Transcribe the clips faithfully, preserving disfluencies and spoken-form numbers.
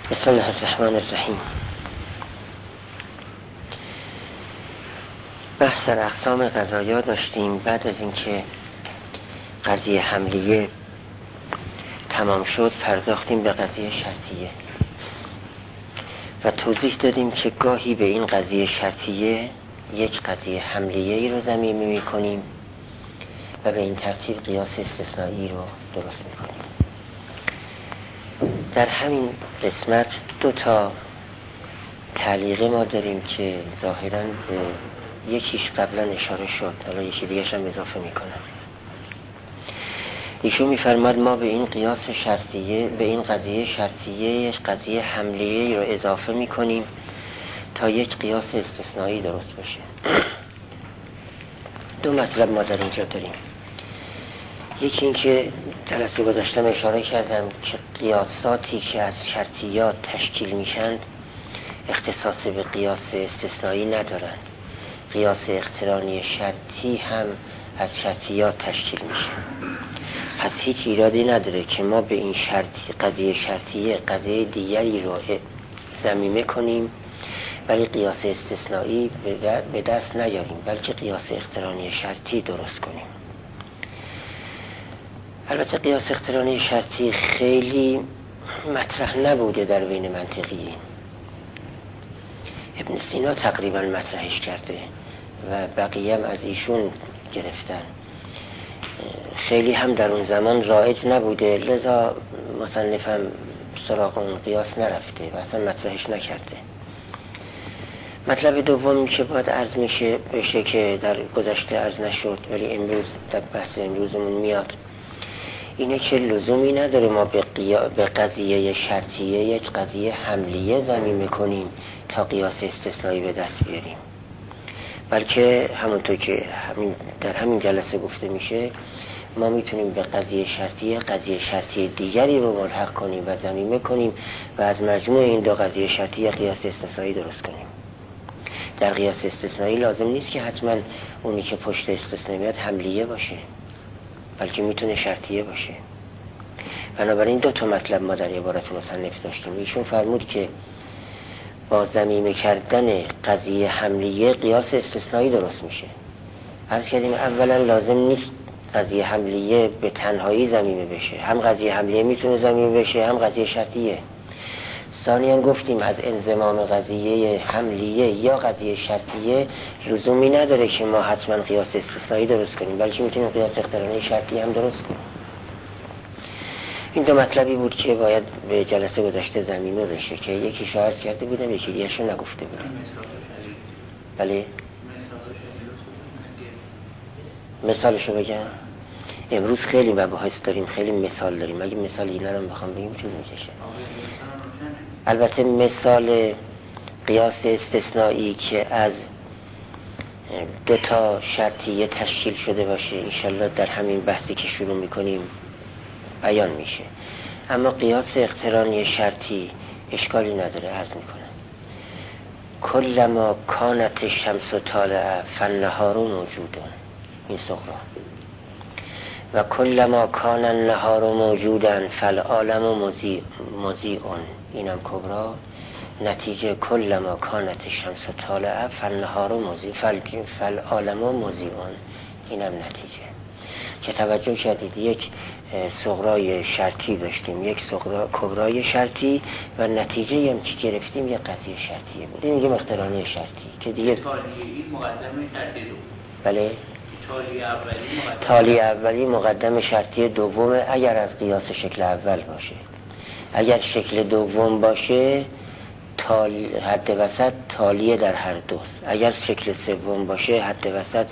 بسم الله الرحمن الرحیم. بحث در اقسام قضایا داشتیم. بعد از اینکه قضیه حملیه تمام شد پرداختیم به قضیه شرطیه و توضیح دادیم که گاهی به این قضیه شرطیه یک قضیه حملیه ای رو ضمیمه می کنیم و به این ترتیب قیاس استثنایی رو درست می کنیم. در همین قسمت دو تا تعلیقه ما داریم که ظاهراً به یکیش قبلا اشاره شد، حالا یکی دیگرش هم اضافه می کنم. ایشون می فرماد ما به این قیاس شرطیه، به این قضیه شرطیه یک قضیه حملیه رو اضافه می کنیم تا یک قیاس استثنایی درست بشه. دو مطلب ما در اینجا داریم. یکی این که جلسه گذاشتم اشاره کردم که قیاساتی که از شرطیات تشکیل میشن اختصاص به قیاس استثنایی ندارن. قیاس اقترانی شرطی هم از شرطیات تشکیل میشه. پس هیچ ایرادی نداره که ما به این شرطی قضیه شرطیه قضیه دیگری رو ضمیمه کنیم ولی قیاس استثنایی به دست نیاریم، بلکه قیاس اقترانی شرطی درست کنیم. البته قیاس اقترانی شرطی خیلی مطرح نبوده در بین منطقیین. ابن سینا تقریبا مطرحش کرده و بقیه هم از ایشون گرفتن. خیلی هم در اون زمان رایج نبوده، لذا مصنفم سراغ اون قیاس نرفته و اصلا مطرحش نکرده. مطلب دوم که باید عرض میشه بشه که در گذشته عرض نشد ولی امروز در بحث امروزمون میاد، اینه که لزومی نداره ما به, قیا... به قضیه شرطیه یک قضیه حملیه ضمیمه کنیم تا قیاس استثنایی به دست بیاریم، بلکه همونطور که همین در همین جلسه گفته میشه ما میتونیم به قضیه شرطیه قضیه شرطی دیگری رو ملحق کنیم و ضمیمه کنیم و از مجموع این دو قضیه شرطیه قیاس استثنایی درست کنیم. در قیاس استثنایی لازم نیست که حتما اونی که پشت استثنایی میاد حملیه باشه، بلکه میتونه شرطیه باشه. بنابراین دو تا مطلب ما در عبارت مصنف داشتیم. ایشون فرمود که با ضمیمه کردن قضیه حملیه قیاس استثنایی درست میشه. عرض کردیم اولا لازم نیست قضیه حملیه به تنهایی ضمیمه بشه، هم قضیه حملیه میتونه ضمیمه بشه هم قضیه شرطیه. ثانیاً گفتیم از انضمام قضیه حملیه یا قضیه شرطیه لزومی نداره که ما حتما قیاس استثنایی درست کنیم، بلکه میتونیم قیاس اقترانی شرطی هم درست کنیم. این دو مطلبی بود که باید به جلسه گذشته ضمیمه بشه که یکی شاید کرده بودم یکی دیگرش نگفته بودم. بله مثالشو بگم. امروز خیلی مباحث داریم، خیلی مثال داریم. اگه مثال اینا رو بخوام بگیم چون میکشه. البته مثال قیاس استثنایی که از دو تا شرطیه تشکیل شده باشه انشالله در همین بحثی که شروع میکنیم بیان میشه. اما قیاس اقترانی شرطی اشکالی نداره. عرض میکنم کلما کانت الشمس طالعه فالنهار موجود، این صغرا، و کلما کان النهار موجودا فالعالم مضیء، اینم کبرا. نتیجه کلما کانت الشمس طالعه فالنهار مضیء فالعالم مضیء، اینم نتیجه. که توجه کردید یک صغرای شرطی داشتیم، یک صغرا کبرای شرطی و نتیجه هم که گرفتیم یک قضیه شرطیه بود. این میگه اقترانی شرطی که دیگه بله تالی اولی مقدم شرطی دومه اگر از قیاس شکل اول باشه. اگر شکل دوم باشه تالی حد وسط تالیه در هر دوست. اگر شکل سوم باشه حد وسط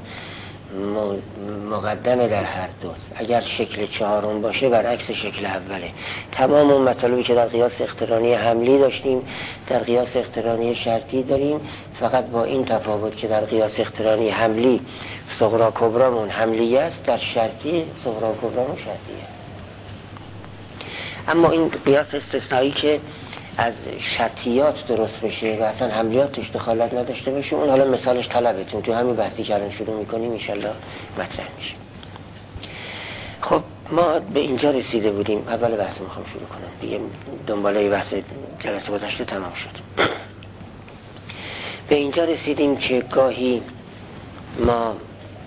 مقدمه در هر دوست. اگر شکل چهارم باشه برعکس شکل اوله. تمام اون مطالبی که در قیاس اقترانی حملی داشتیم در قیاس اقترانی شرطی داریم، فقط با این تفاوت که در قیاس اقترانی حملی صغرا کبرامون حملی است، در شرطی صغرا کبرامون شرطی است. اما این قیاس استثنایی که از شرطیات درست بشه و اصلا حملیات توش دخالت نداشته باشه، اون حالا مثالش طلبتون تو همین بحثی که الان شروع میکنیم انشالله مطرح میشه. خب ما به اینجا رسیده بودیم. اول بحث میخوام شروع کنم دیگه، دنباله بحث جلسه گذشته تمام شد. به اینجا رسیدیم که گاهی ما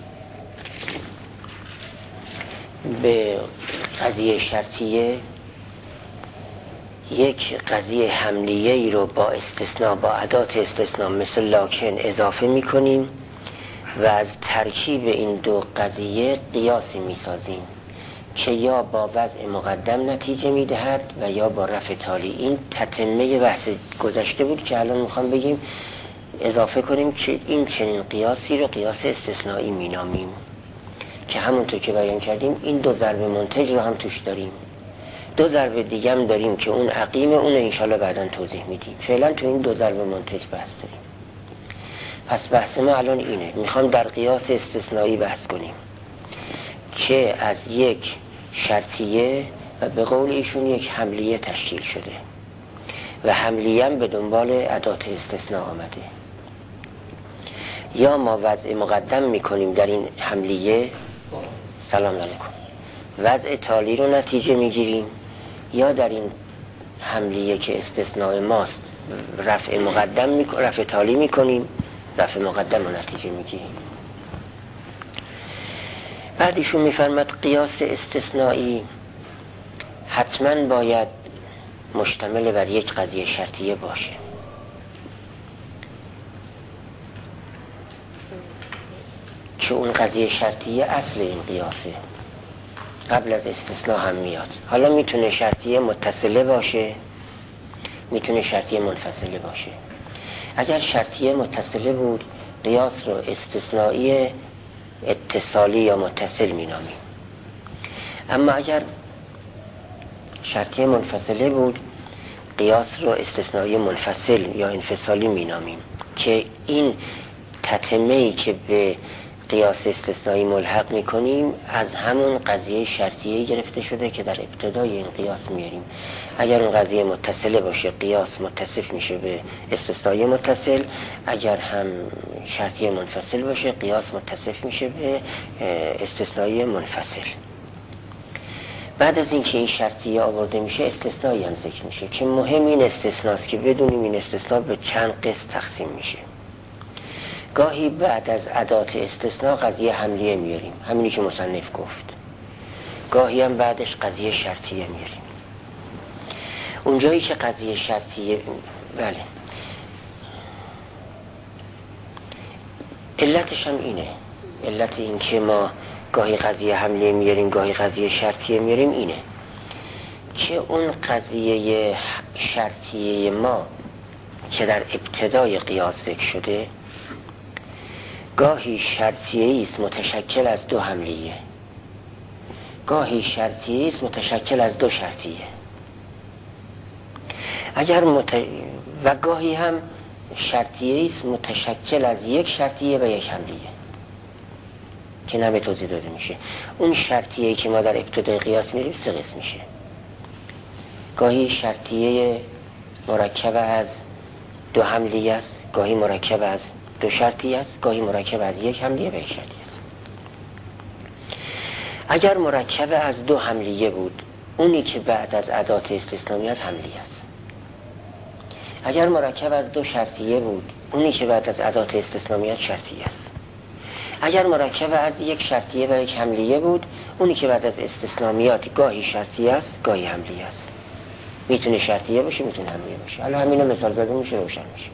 به قضیه شرطیه یک قضیه حملیه ای رو با استثناء، با ادات استثناء مثل لکن اضافه میکنیم و از ترکیب این دو قضیه قیاسی میسازیم که یا با وضع مقدم نتیجه میدهد و یا با رفع تالی. این تتمه بحث گذشته بود که الان میخوام بگیم اضافه کنیم که این چنین قیاسی رو قیاس استثنایی مینامیم که همونطور که بیان کردیم این دو ضرب منتج رو هم توش داریم. دو ضرب دیگه هم داریم که اون عقیم، اون انشالله بعداً توضیح میدیم. فعلا تو این دو ضرب منتج بحث داریم. پس بحث ما الان اینه، میخوام در قیاس استثنایی بحث کنیم که از یک شرطیه و به قول ایشون یک حملیه تشکیل شده و حملیه هم به دنبال ادات استثناء آمده. یا ما وضع مقدم میکنیم در این حملیه، سلام علیکم، وضع تالی رو نتیجه میگیریم، یا در این حملیه که استثناء ماست رفع مقدم می... رفع تالی میکنیم، رفع مقدم رو نتیجه میگیریم. بعد ایشون میفرماد قیاس استثنایی حتما باید مشتمل بر یک قضیه شرطیه باشه. که اون قضیه شرطیه اصل این قیاسه، قبل از استثناء هم میاد. حالا میتونه شرطیه متصله باشه، میتونه شرطیه منفصله باشه. اگر شرطیه متصله بود قیاس رو استثنایی اتصالی یا متصل مینامیم. اما اگر شرطیه منفصله بود قیاس رو استثنایی منفصل یا انفصالی مینامیم که این تتمه‌ای که به قیاس استثنایی ملحق میکنیم از همون قضیه شرطیه گرفته شده که در ابتدای این قیاس میاریم. اگر اون قضیه متصله باشه قیاس متصف میشه به استثنایی متصل، اگر هم شرطیه منفصل باشه قیاس متصف میشه به استثنایی منفصل. بعد از اینکه این شرطیه آورده میشه استثنایی هم ذکر میشه که مهم این استثناست که بدونیم این استثناء به چند قسم تقسیم میشه. گاهی بعد از ادات استثناء قضیه حملیه میاریم، همینی که مصنف گفت. گاهی هم بعدش قضیه شرطیه میاریم. اونجایی که قضیه شرطیه، بله، علتش هم اینه. علت این که ما گاهی قضیه حملیه میاریم گاهی قضیه شرطیه میاریم اینه که اون قضیه شرطیه ما که در ابتدای قیاس ذکر شده گاهی شرطیه است متشکل از دو حملیه، گاهی شرطیه است متشکل از دو شرطیه، اگر مت... و گاهی هم شرطیه است متشکل از یک شرطیه و یک حملیه که نمی توضیح داده میشه. اون شرطیه‌ای که ما در ابتدای قیاس میریم سه قسم میشه. گاهی شرطیه مرکب از دو حملیه است، گاهی مرکب از دو شرطی است، گاهی مرکب از یک حملیه و یک شرطی است. اگر مرکب از دو حملیه بود اونی که بعد از ادات استثناء میاد حملیه است. اگر مرکب از دو شرطیه بود اونی که بعد از ادات استثناء میاد شرطیه است. اگر مرکب از یک شرطیه و یک حملیه بود اونی که بعد از استثناء میاد گاهی شرطیه است گاهی حملیه است. میتونه شرطیه باشه میتونه حملیه باشه. حالا همینو مثال زده میشه روشن میشه.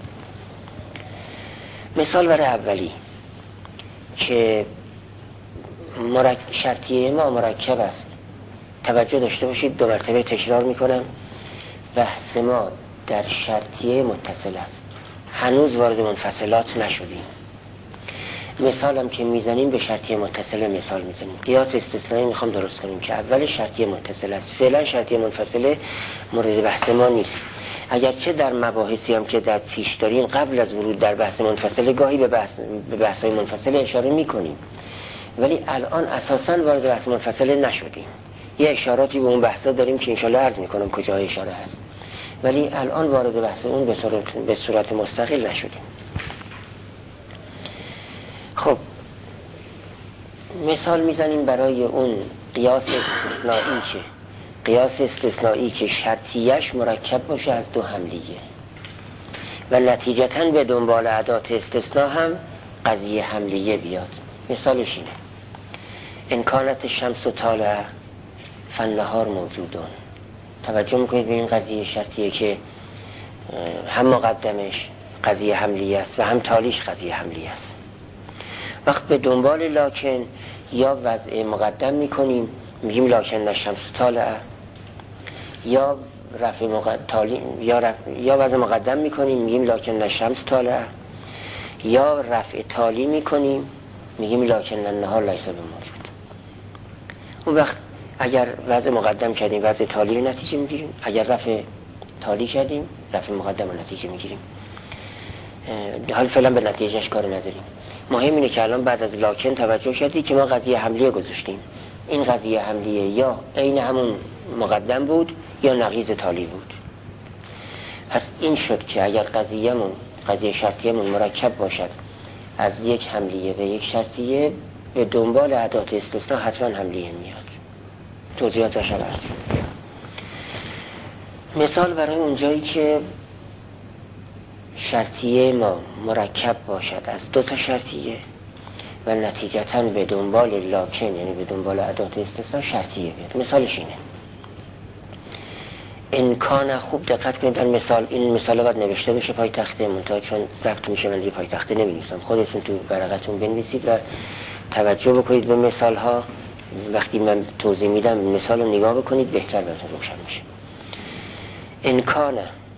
مثال برای اولی که مرک... شرطیه ما مرکب است. توجه داشته باشید، دو مرتبه تکرار میکنم. بحث ما در شرطیه متصل است، هنوز وارد منفصلات نشدیم. مثالم که میزنیم به شرطیه متصله مثال میزنیم. قیاس استثنایی میخوام درست کنیم که اول شرطیه متصل است. فعلا شرطیه منفصله مورد بحث ما نیست، اگرچه در مباحثی هم که در پیش داریم قبل از ورود در بحث منفصله گاهی به بحث به بحث‌های منفصله اشاره میکنیم، ولی الان اساساً وارد بحث منفصله نشدیم. یه اشاراتی به اون بحثا داریم که انشالله عرض میکنم کجای اشاره هست، ولی الان وارد بحث اون به صورت به صورت مستقل نشدیم. خب مثال میزنیم برای اون قیاس استثنایی که قیاس استثنایی که شرطیش مرکب باشه از دو حملیه و نتیجتاً به دنبال ادات استثناء هم قضیه حملیه بیاد. مثالش اینه: ان کانت الشمس طالعه فالنهار موجودون. توجه میکنید به این قضیه شرطیه که هم مقدمش قضیه حملیه است و هم تالیش قضیه حملیه است. وقت به دنبال لاکن یا وضع مقدم میکنیم میگیم لاکن الشمس طالعه، یا رفع مقدم یا رفع یا وضع مقدم میکنیم میگیم لاکن الشمس طالعه، یا رفع تالی میکنیم میگیم لاکن النهار لیس بموجود. اون وقت اگر وضع مقدم کردیم وضع تالی رو نتیجه میگیریم، اگر رفع تالی کردیم رفع مقدم رو نتیجه میگیریم. حال فعلا به نتیجهش کار نداریم. مهم اینه که الان بعد از لاکن توجه کردی که ما قضیه حملیه گذاشتیم. این قضیه حملیه یا عین همون مقدم بود یا نقیض تالی بود. پس این شد که اگر قضیه‌مون قضیه شرطیه‌مون مرکب باشد از یک حملیه و یک شرطیه، به دنبال ادات استثناء حتما حملیه میاد. توضیحاتش رو عرض کنم. مثال برای اونجایی که شرطیه ما مرکب باشد از دو تا شرطیه و نتیجتاً به دنبال لاکن یعنی به دنبال ادات استثناء شرطیه بیاد. مثالش اینه: ان کان، خوب دقت کنید در مثال، این مثال باید نوشته بشه پای تخته، منتها چون ضبط میشه من دیگه پای تخته نمی‌نویسم، خودتون تو ورقتون بنویسید و توجه بکنید به مثال ها. وقتی من توضیح میدم مثال رو نگاه بکنید بهتر براتون روشن میشه. ان کان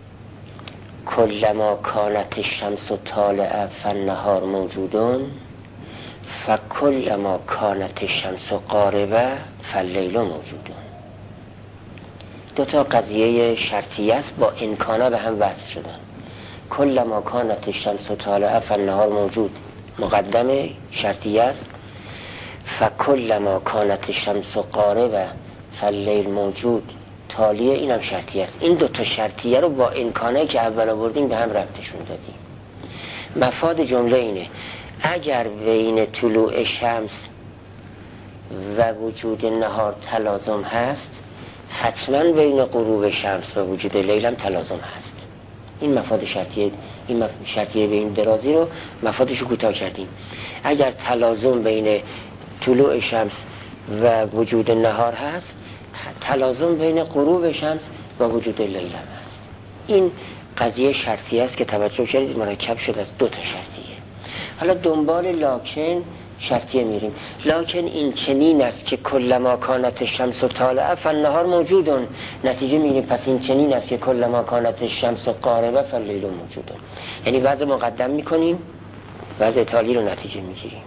کلما کانت الشمس طالعه فالنهار موجودون فکلما کانت الشمس غاربه فاللیل موجودون. دو تا قضیه شرطیه است با ان کان به هم وصل شدن. کلما کانت الشمس طالعه فالنهار موجود مقدم شرطیه است، فکلما کانت الشمس غاربه فاللیل موجود تالیه، اینم شرطیه است. این دو تا شرطیه رو با امکانه که اول آوردیم به هم ربطشون دادیم. مفاد جمله اینه: اگر بین طلوع شمس و وجود نهار تلازم هست، حتما بین غروب شمس و وجود لیل هم تلازم هست. این مفاد شرطیه، این مف... شرطیه به این درازی رو مفادش رو کوتاه کردیم. اگر تلازم بین طلوع شمس و وجود نهار هست، تلازم بین غروب شمس و وجود لیل هم هست. این قضیه شرطیه است که توجه کردید مرکب شد از دو تا شرطیه. حالا دنبال لاکن شرطیه میریم. لاکن این چنین است که کلما کانت الشمس طالعه فالنهار موجودون، نتیجه میگیریم پس این چنین است که کلما کانت الشمس غاربه فاللیل موجودون. یعنی وضع مقدم میکنیم وضع تالی رو نتیجه میگیریم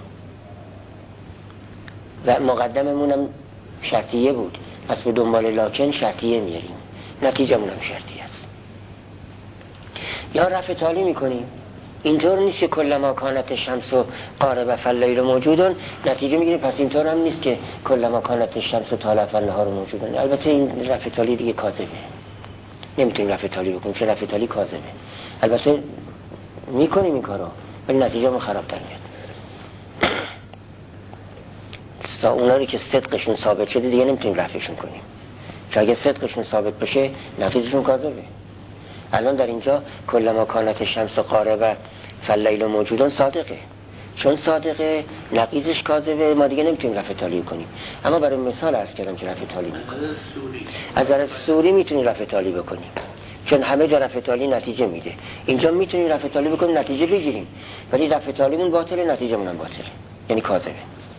و مقدممون هم شرطیه بود، پس به دنبال لاکن شرطیه میاریم، نتیجه مون هم شرطیه است. یا رفع تالی میکنیم. اینطور نیست که کلما کانت الشمس غاربه فاللیل موجودون، نتیجه میگیریم پس اینطور هم نیست که کلما کانت الشمس طالعه فالنهار موجودون. البته این رفع تالی دیگه کاذبه، نمیتونیم رفع تالی بکنیم چون رفع تالی کاذبه. البته میکنیم این کارو ولی نتیجه مون خراب در میاد. اونایی که صدقشون ثابت شده دیگه نمیتونیم رفعشون کنیم، چون اگه صدقشون ثابت بشه نتیجهشون کاذبه. الان در اینجا کلما کانت الشمس غاربه فاللیل موجودون صادقه، چون صادقه نقیضش کاذبه، ما دیگه نمیتونیم رفع تالی کنیم. اما برای مثال عرض کردم که رفع تالی میکنیم. از نظر سوری میتونیم رفع تالی بکنیم چون همه جا رفع تالی نتیجه میده. اینجا میتونیم رفع تالی بکنیم نتیجه بگیریم، ولی رفع تالیمون باطله، نتیجه‌مون هم باطله، یعنی کاذبه.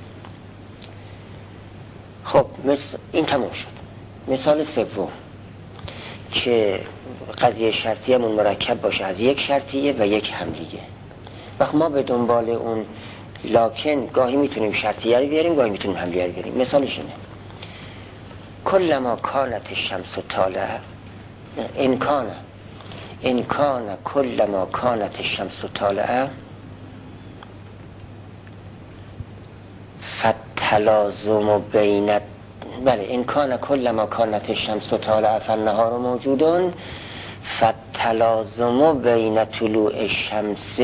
خب مثل این تموم شد. مثال سوم که قضیه شرطیه‌مون مرکب باشه از یک شرطیه و یک حملیه. وقت ما به دنبال اون لاکن گاهی میتونیم شرطیه رو بیاریم گاهی میتونیم حملیه رو بیاریم. مثالش اینه: کلما کانت الشمس طالعه امکان امکان کلما کانت الشمس طالعه فتلازم بین بله امکان کلما کانت الشمس طالعه فالنهار موجودون فتلازم بین طلوع الشمس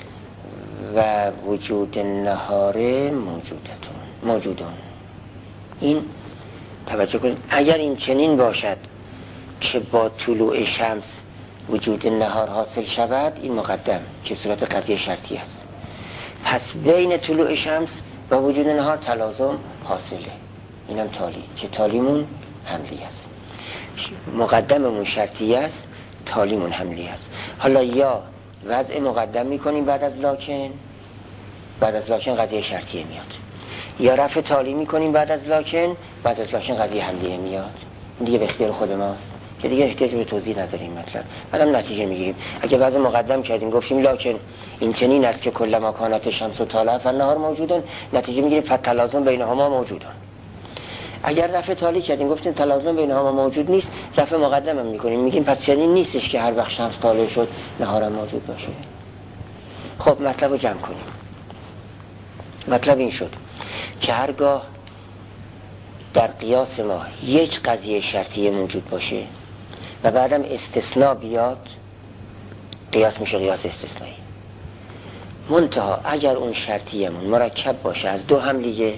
و وجود النهار موجودتون موجودون. این توجه کنید، اگر این چنین باشد که با طلوع شمس وجود نهار حاصل شود، این مقدم که صورت قضیه شرطی است. پس بین طلوع شمس و وجود نهار تلازم حاصله، اینم تالی که تالیمون حملی است، مقدممون شرطی است، تالیمون حملی است. حالا یا وضع مقدم میکنیم بعد از لاکن، بعد از لاکن قضیه شرطیه میاد، یا رفع تالی میکنیم بعد از لاکن، بعد از لاکن قضیه حملیه میاد. دیگه به اختیار خود ماست که دیگه احتیاج به توضیح نداریم. مطلب بعدم نتیجه میگیریم. اگه وضع مقدم کردیم گفتیم لاکن این چنین است که کل ما کانت شمس و طالع فالنهار موجودن، نتیجه میگیریم فتلازم بینهما موجودن. اگر رفع تالی کردیم گفتیم تلازم بینهما موجود نیست، رفع مقدم هم میکنیم، میگیم پس چنین نیستش که هر وقت شمس طالع شد نهارم موجود باشه. خب مطلب رو جمع کنیم. مطلب این شد که هرگاه در قیاس ما یک قضیه شرطیه موجود باشه و بعدم استثناء بیاد، قیاس میشه قیاس استثنایی. منتها اگر اون شرطیمون مرکب باشه از دو حملیه،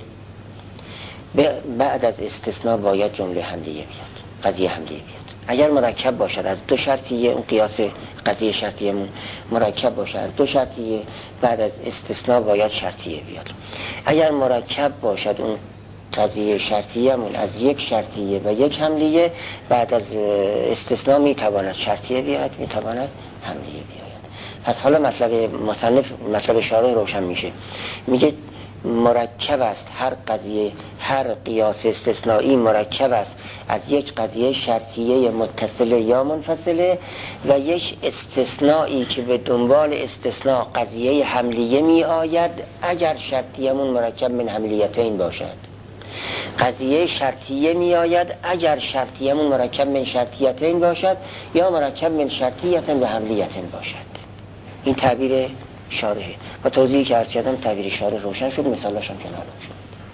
بعد از استثناء باید جمله حملیه بیاد، قضیه حملیه بیاد. اگر مرکب باشد از دو شرطیه، اون قیاس قضیه شرطیمون مرکب باشه از دو شرطیه، بعد از استثناء باید شرطیه بیاد. اگر مرکب باشد اون قضیه شرطیمون از یک شرطیه و یک حملیه، بعد از استثناء میتواند شرطیه بیاد، میتواند حملیه بیاد. پس حالا مطلب مصنف، مطلب شارح روشن میشه. میگه مرکب است هر قضیه، هر قیاس استثنایی مرکب است از یک قضیه شرطیه متصله یا منفصله و یک استثنایی که به دنبال استثناء قضیه حملیه می آید اگر شرطیمون مرکب من حملیتین باشد. قضیه شرطیه می آید اگر شرطیمون مرکب من شرطیتین باشد یا مرکب من شرطیتین و حملیتین باشد. این تعبیر شارحه و توضیحی که عرض کردم تعبیر شارح روشن شد، مثالش هم کنار شد.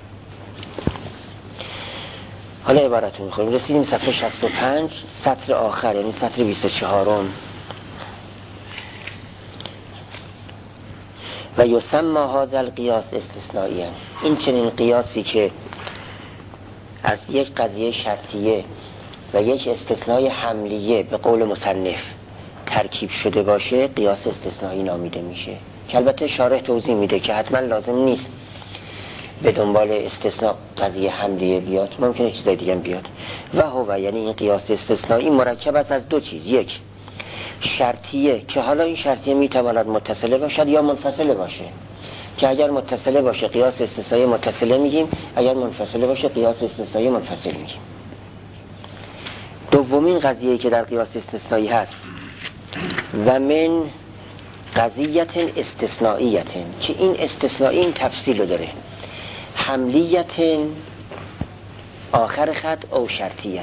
حالا عبارتون میخوریم. رسیدیم صفحه شصت و پنج سطر آخر، یعنی سطر بیست و چهارم. و یسمى هذا القیاس استثنائیاً، این چنین قیاسی که از یک قضیه شرطیه و یک استثنای حملیه به قول مصنف ترکیب شده باشه قیاس استثنایی نامیده میشه، که البته شارح توضیح میده که حتما لازم نیست به دنبال استثناء قضیه حملیه بیاد، ممکنه چیز دیگه بیاد. و هو یعنی این قیاس استثنایی مرکب است از دو چیز، یک شرطیه که حالا این شرطیه میتواند متصله باشد یا منفصله باشه، که اگر متصله باشه قیاس استثنایی متصله میگیم، اگر منفصله باشه قیاس استثنایی منفصل میگیم. دومین قضیه که در قیاس استثنایی هست و من قضیت استثنائیت، که این استثنایی این تفصیل رو داره، حملیت آخر خط او شرطیت.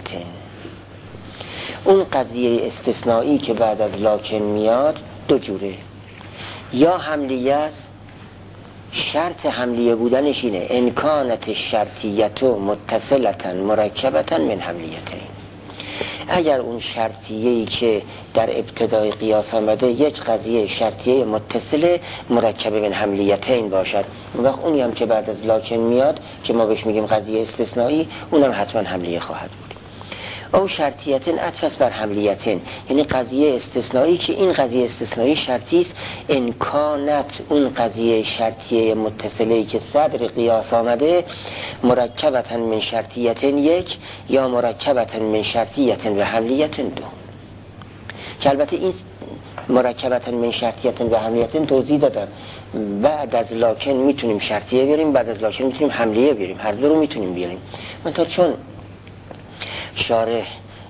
اون قضیه استثنایی که بعد از لاکن میاد دو جوره، یا حملیه است، شرط حملیه بودنش اینه امکانت شرطیتو متصلتن مرکبتن من حملیتین. اگر اون شرطیه‌ای که در ابتدای قیاس آمده یک قضیه شرطیه متصله مرکب من حملیتین باشد، اون وقت اونی هم که بعد از لاکن میاد که ما بهش میگیم قضیه استثنایی، اونم حتما حملیه خواهد بود. او شرطیتن عطف بر حملیتن، یعنی قضیه استثنایی که این قضیه استثنایی شرطی است، امکانت اون قضیه شرطیه متصله‌ای که صدر قیاس آمده مرکبتن من شرطیتن یک یا مرکبتن من شرطیتن و حملیتن دو، که البته این مرکبتن من شرطیتن و حملیتن توضیح دادم. بعد از لاکن میتونیم شرطیه بیاریم، بعد از لاکن میتونیم حملیه بیاریم، هر دو رو میتونیم بیاریم. منتها چون شارح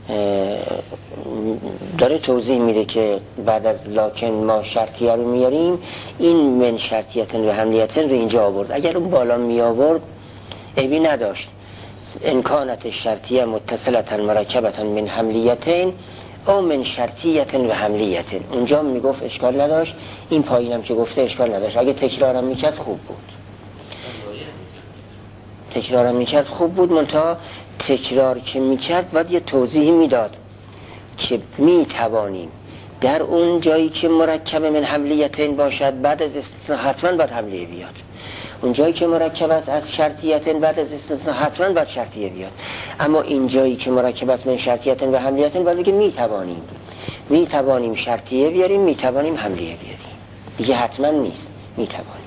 داره توضیح میده که بعد از لاکن ما شرطیه رو میاریم، این من شرطیتن و حملیتن رو اینجا آورد. اگر اون بالا می آورد عیبی نداشت، امکانت شرطیه متصلتن مرکبتن من حملیتن او من شرطیتن و حملیتن، اونجا میگفت اشکال نداشت، این پایینم که گفته اشکال نداشت. اگه تکرارم میکرد خوب بود، تکرارم میکرد خوب بود، منتها تکرار که میکرد باید یه توضیحی میداد که میتوانیم در اون جایی که مرکب من حملیتین باشد بعد از استثناء حتما باید حملیه بیاد. اون جایی که مرکب است از شرطیت بعد از استثناء حتما باید شرطیه بیاد، اما این جایی که مرکب است من شرطیت و حملیت باید بگه می توانیم می توانیم شرطیه بیاریم، می توانیم حملیه بیاریم، دیگه حتما نیست، می توانیم.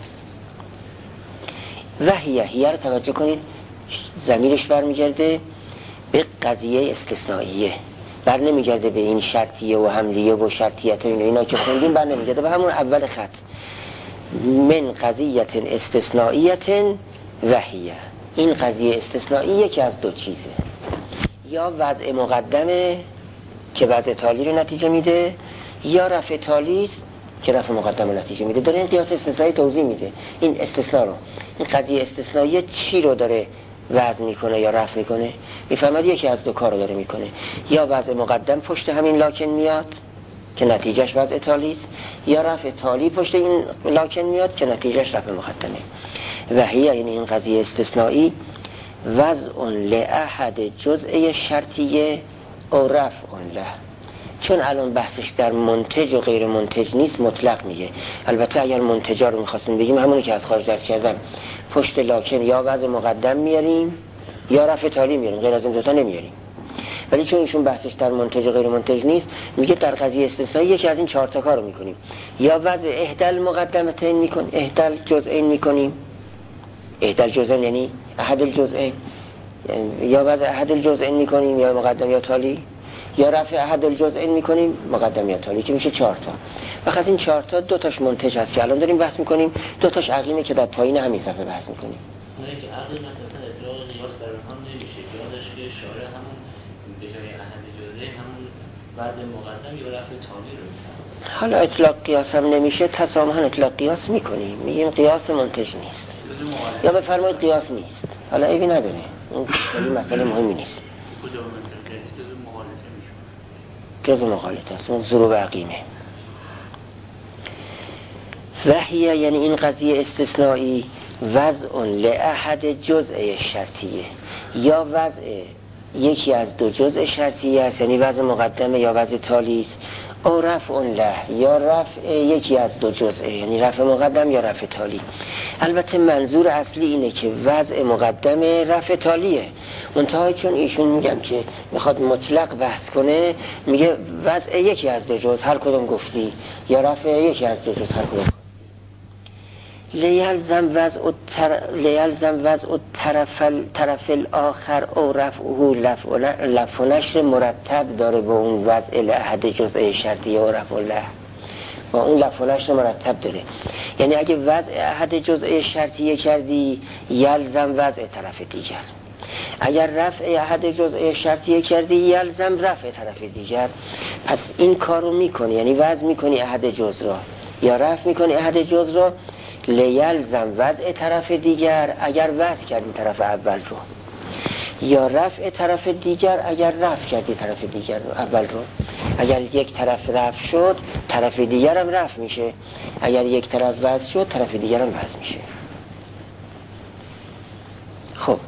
و هیه هیه رو توجه کنید، ضمیرش برمیگرده به قضیه استثنائیه، بر نمیگرده به این شرطیه و حملیه و شرطیت و اینا, اینا که خوندیم، بر نمیگرده به همون اول خط، من قضیت استثنائیت و هیه. این قضیه استثنائیه که از دو چیزه، یا وضع مقدمه که وضع تالی رو نتیجه میده، یا رفع تالی که رفع مقدم رو نتیجه میده. داره این قیاس استثنایی توضیح میده این استثناء رو، این قضیه استثنائیه چی رو داره وضع میکنه یا رفع میکنه. میفهمد یکی از دو کار رو داره میکنه، یا وضع مقدم پشت همین لاکن میاد که نتیجهش وضع تالی است، یا رفع تالی پشت این لاکن میاد که نتیجهش رفع مقدمه. و هی یعنی این قضیه استثنایی وضع لأحد جزء شرطیه او رفع له. چون الان بحثش در منتج و غیر منتج نیست، مطلق میگه. البته اگر منتجا رو میخواستیم بگیم همونی که از خارج درس کردم، پشت لاکن یا وضع مقدم میاریم یا رفع تالی میاریم، غیر از این دوتا نمیاریم. ولی چون ایشون بحثش در منتج و غیر منتج نیست، میگه در قضیه استثنایی یکی از این چهار تا کارو میکنیم، یا وضع احدال مقدمتین میکنیم، احدال جزئین میکنیم، احدال جزئین یعنی احد الجزئین، یا وضع احد الجزئین میکنیم یا مقدم یا تالی، یا رفع احد الجزئین میکنیم مقدم یا تالی، که میشه چهار تا. و از این چهار تا دو تاش منتج هست که الان داریم بحث میکنیم، دو تاش عقلینه که در پایین همین صفحه بحث میکنیم. اونه که عقل مثلا اطلاق قیاس بر هم نمیشه، یادش که شارع همون به جای احد جزئین همون وضع مقدم یا رفع تالی رو میکنه. حالا اطلاق قیاس هم نمیشه، تسامحاً اطلاق قیاس میکنیم، میگیم قیاس منتج نیست، یا بفرمایید قیاس نیست، حالا ایبی نداره، این خیلی مسئله مهمی نیست. جز مغالطه است، اون ضروب عقیمه. وحیه یعنی این قضیه استثنایی وضع لأحد جزء شرطیه، یا وضع یکی از دو جزء شرطیه است، یعنی وضع مقدمه یا وضع تالی است، او رفع له یا رفع یکی از دو جزء، یعنی رفع مقدم یا رفع تالی. البته منظور اصلی اینه که وضع مقدمه رفع تالیه، منتها چون ایشون میگم که میخواد مطلق بحث کنه، میگه وضع یکی از دو جزء هر کدوم گفتی، یا رفع یکی از دو جزء هر کدوم. لیلزم وضع التر... لیلزم وضع الطرف طرف الاخر او رفعه لف و نشر مرتب داره با اون وضع لأحد جزء شرطیه و رفع له، با اون لف و نشر مرتب داره. یعنی اگه وضع احد جزء شرطیه کردی یلزم وضع طرف دیگر، اگر رفع احد جزء شرطیه کردی یلزم رفع طرف دیگر. پس این کارو میکنی، یعنی وضع میکنی احد جزء را یا رفع میکنی احد جزء را، لیلزم وضع طرف دیگر اگر وضع کردی طرف اول رو، یا رفع طرف دیگر اگر رفع کردی طرف دیگر رو اول رو. اگر یک طرف رفع شد طرف دیگر هم رفع میشه، اگر یک طرف وضع شد طرف دیگر هم وضع میشه. خب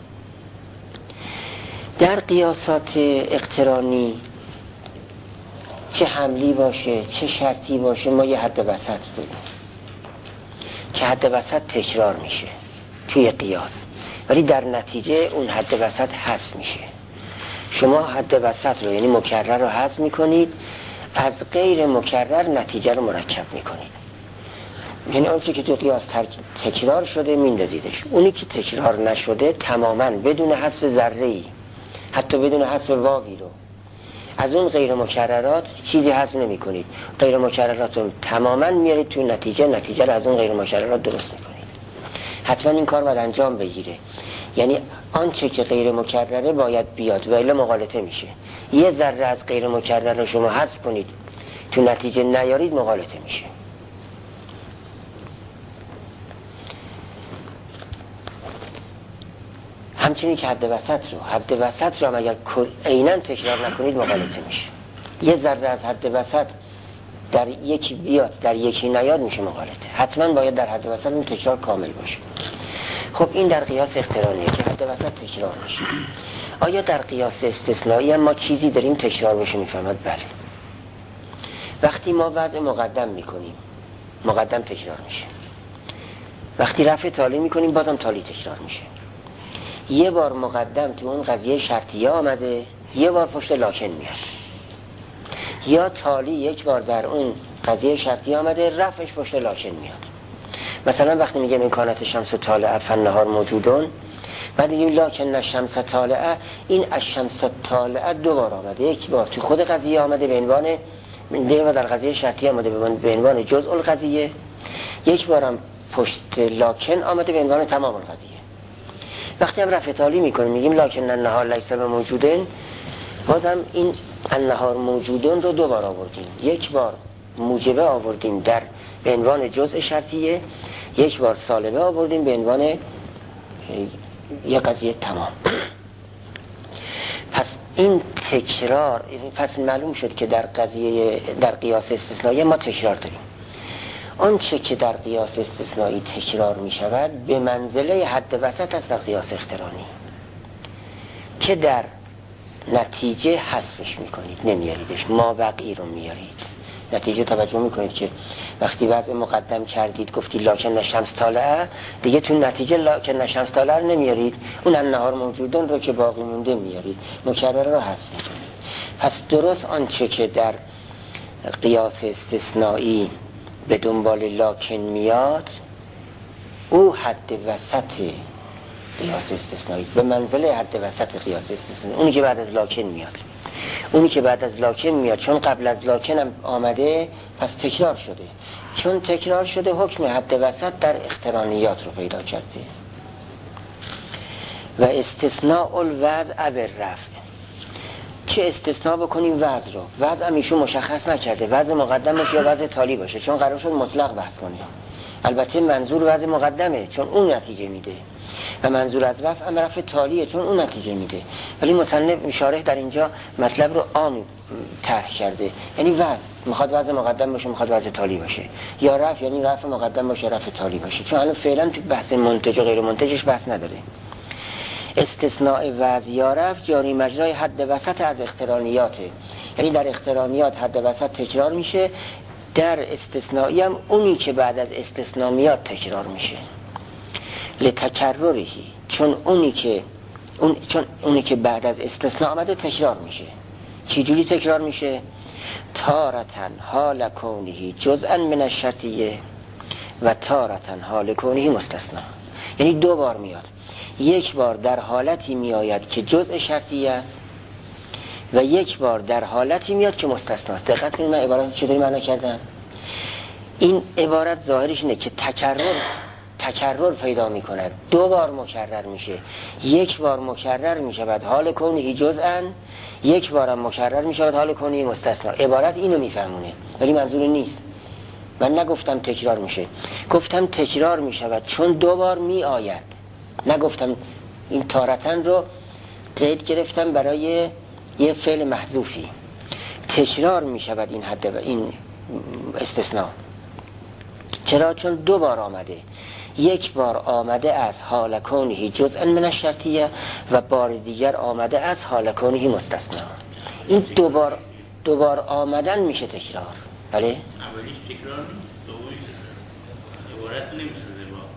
در قیاسات اقترانی چه حملی باشه چه شرطی باشه ما یه حد وسط داریم که حد وسط تکرار میشه توی قیاس، ولی در نتیجه اون حد وسط حذف میشه. شما حد وسط رو یعنی مکرر رو حذف میکنید، از غیر مکرر نتیجه رو مرکب میکنید. یعنی آنچه که تو قیاس تکرار شده میندازیدش، اونی که تکرار نشده تماما بدون حذف ذره‌ای، حتی بدون حذف واوی رو از اون غیر مکررات چیزی حذف نمی کنید، غیر مکررات رو تماما میارید تو نتیجه، نتیجه رو از اون غیر مکررات درست میکنید. حتما این کار باید انجام بگیره، یعنی آنچه که غیر مکرره باید بیاد و الا مغالطه میشه. یه ذره از غیر مکرر رو شما حذف کنید تو نتیجه نیارید مغالطه میشه. همچنین که حد وسط رو حد وسط رو هم اگر عیناً تکرار نکنید مغالطه میشه. یه ذره از حد وسط در یکی بیاد در یکی نیاد میشه مغالطه. حتما باید در حد وسط اون تکرار کامل باشه. خب این در قیاس اقترانیه که حد وسط تکرار میشه. آیا در قیاس استثنایی هم ما چیزی داریم تکرار میشه؟ میفهمد بله. وقتی ما وضع مقدم میکنیم مقدم تکرار میشه، وقتی رفع تالی میکنیم بازم تالی تکرار میشه. یه بار مقدم تو اون قضیه شرطیه آمده، یه بار پشت لاکن میاد. یا تالی یک بار در اون قضیه شرطیه آمده، رفعش پشت لاکن میاد. مثلا وقتی میگه امکانات شمس طالعه فنهار موجودون، بعد میگیم لاکن شمس طالعه، این الشمس طالعه دو بار آمده. یک بار تو خود قضیه آمده به عنوان دیگه در قضیه شرطیه آمده به عنوان جزء القضیه، یک بارم پشت لاکن آمده به عنوان تمام القضیه. وقتی هم رفع تالی میکنیم میگیم لاکن النهار لیس موجودن، بازم این النهار موجودن رو دو بار آوردیم. یک بار موجبه آوردیم در به عنوان جزء شرطیه، یک بار سالبه آوردیم به عنوان یک قضیه تمام. پس این تکرار، پس معلوم شد که در قضیه در قیاس استثنایی ما تکرار داریم. آنچه که در قیاس استثنایی تکرار می شود به منزله حد وسط است در قیاس اقترانی، که در نتیجه حذفش می کنید، نمیاریدش، ما بقی رو میارید. نتیجه توجه می کنید که وقتی وضع مقدم کردید گفتی لاکن شمس طالعه، دیگه تو نتیجه لاکن شمس طالعه رو نمیارید، اون النهار موجودن رو که باقی مونده میارید، مکرر رو حذف می کنید. پس درست آنچه که در قیاس استثنایی به دنبال لاکن میاد او حد وسط قیاس استثنایی است، به منزله حد وسط قیاس استثنایی. اونی که بعد از لاکن میاد، اونی که بعد از لاکن میاد چون قبل از لاکن هم آمده پس تکرار شده، چون تکرار شده حکم حد وسط در اقترانیات رو پیدا کرده. و استثناء الوضع بالرفع، چه استثناء بکنیم وضع رو، وضع هم ایشون مشخص نکرده وضع مقدم باشه یا وضع تالی باشه، چون قرار شد مطلق بحث کنیم. البته منظور وضع مقدمه چون اون نتیجه میده، و منظور از رفع هم رفع تالیه چون اون نتیجه میده. ولی مصنف شارح در اینجا مطلب رو عام طرح کرده، یعنی وضع میخواد وضع مقدم باشه، میخواد وضع تالی باشه، یا رفع یعنی رفع مقدم باشه رفع تالی باشه، چون الان فعلا تو بحث منتج و غیر منتجش بحث نداره. استثناء وضع یا رفع جاری مجرای حد وسط از اقترانیاته، یعنی در اقترانیات حد وسط تکرار میشه، در استثنایی هم اونی که بعد از استثناء میاد تکرار میشه. لتکررهی، چون اونی که اون چون اونی که بعد از استثناء آمده تکرار میشه. چی جوری تکرار میشه؟ تارتن حال کونه جزءا من الشرطیه و تارتن حال کونه مستثنا، یعنی دو بار میاد. یک بار در حالتی میآید که جزء شرطیه است و یک بار در حالتی میاد که مستثنا است. دقت کنید من عبارت چطوری معنا کردم. این عبارت ظاهرش اینه که تکرر تکرر پیدا میکند، دو بار مکرر میشه، یک بار مکرر میشود حال کونه جزءا، یک بارم مکرر میشود حال کونه مستثنا. عبارت اینو میفهمونه ولی منظور نیست. من نگفتم تکرار میشه، گفتم تکرار میشود چون دو بار میآید. نگفتم این تارتن رو قید گرفتم برای یه فعل محذوفی. تکرار میشود این حد و این استثناء. چرا؟ چون دو بار آمده، یک بار آمده از حال کونه جزءا من الشرطیه و بار دیگر آمده از حال کونه مستثنا. این دو بار دو بار آمدن میشه تکرار. بله؟ اولیش تکرار نیست، دومیش عبارت نمیشه.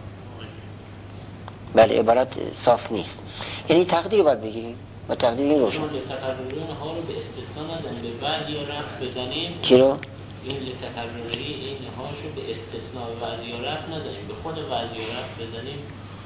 بله عبارت صاف نیست، یعنی تقدیر باید بگیریم و تقدیر این روشن. چون لتکررین ها رو به استثناء نزنیم، به بعد یا رفع بزنیم. کی رو؟ این لتکرری این هاشو به استثناء وضع یا رفع نزنیم، به خود وضع یا رفع بزنیم،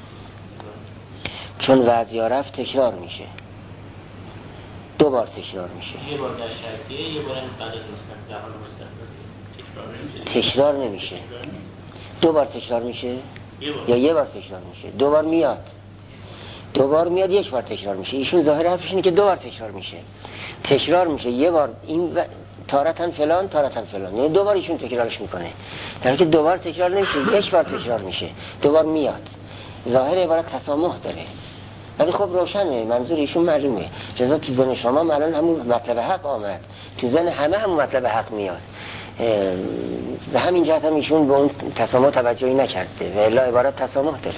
چون وضع یا رفع تکرار میشه، دو بار تکرار میشه. یه بار در شرطیه، یه بار بعد از مستثنا، در حال مستثنا تکرار نمیشه. دو بار تکرار میشه یا یه بار تکرار میشه؟ دو بار میاد، دو بار میاد یک بار تکرار میشه. ایشون ظاهر حرفش اینه که دو بار تکرار میشه. تکرار میشه یه بار این و... تارتن فلان تارتن فلان، یعنی دو بار ایشون تکرارش میکنه، در حالی که دو بار تکرار نمیشه، یک بار تکرار میشه، دو بار میاد. ظاهر عبارت تسامح داره ولی خب روشنه، منظور ایشون معلومه. جزا تو ذهن شما الان همون مطلب حق آمد، تو ذهن همه همون مطلب حق میاد. و همین جهت هم ایشون به اون تسامح توجهی نکرده و الا عبارت تسامح داره.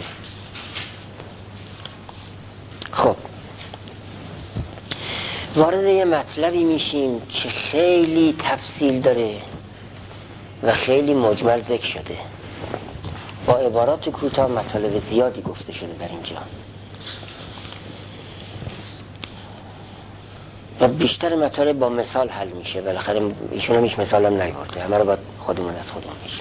خب وارد یه مطلبی میشیم که خیلی تفصیل داره و خیلی مجمل ذکر شده. با عبارات کوتاه مطالب زیادی گفته شده در اینجا و بیشتر مطالب با مثال حل میشه. بالاخره ایشون هم هیچ مثال هم نیورده، همه رو باید خودمون از خودمون میشه.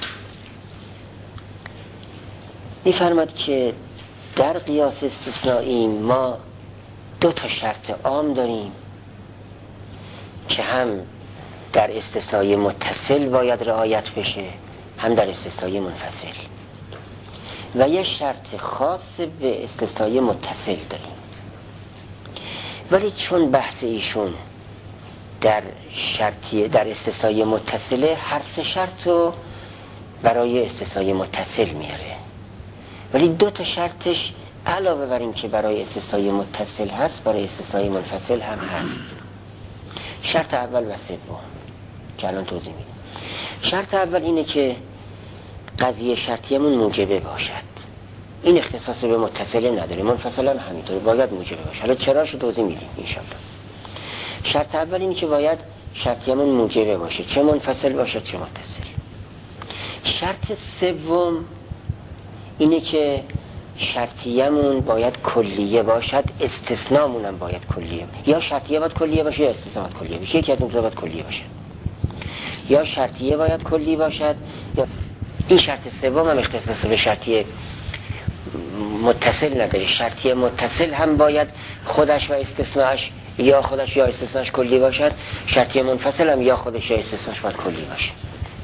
میفرماد که در قیاس استثنایی ما دو تا شرط عام داریم که هم در استثنایی متصل باید رعایت بشه، هم در استثنایی منفصل، و یه شرط خاص به استثنایی متصل داریم. ولی چون بحث ایشون در شرطی در استثنایی متصله، هر سه شرط رو برای استثنایی متصل میاره، ولی دو تا شرطش علاوه بر این که برای استثنایی متصل هست برای استثنایی منفصل هم هست. شرط اول و سوم که الان توضیح میدم. شرط اول اینه که قضیه شرطیمون موجبه باشد. این اختصاص به متصل نداره، منفصل هم همینطوره، باید موجبه باشه. حالا چراشو توضیح میدیم انشاءالله. شرط اول اینه که باید شرطیمون موجبه باشه، چه منفصل باشه چه متصل. شرط سوم اینه که شرطیمون باید کلیه باشد، استثنامون هم باید کلیه. یا شرطیه باید کلیه باشه یا استثنا باید کلیه باشه، یکی از این دو باید کلیه باشه. یا شرطیه باید کلی باشد یا این شرط سوم هم اختصاص به شرطیه متصل نداره. شرطیه متصل هم باید خودش و استثناش یا خودش یا استثناش کلی باشد، شرطیه منفصل هم یا خودش یا استثناش باید کلی باشه.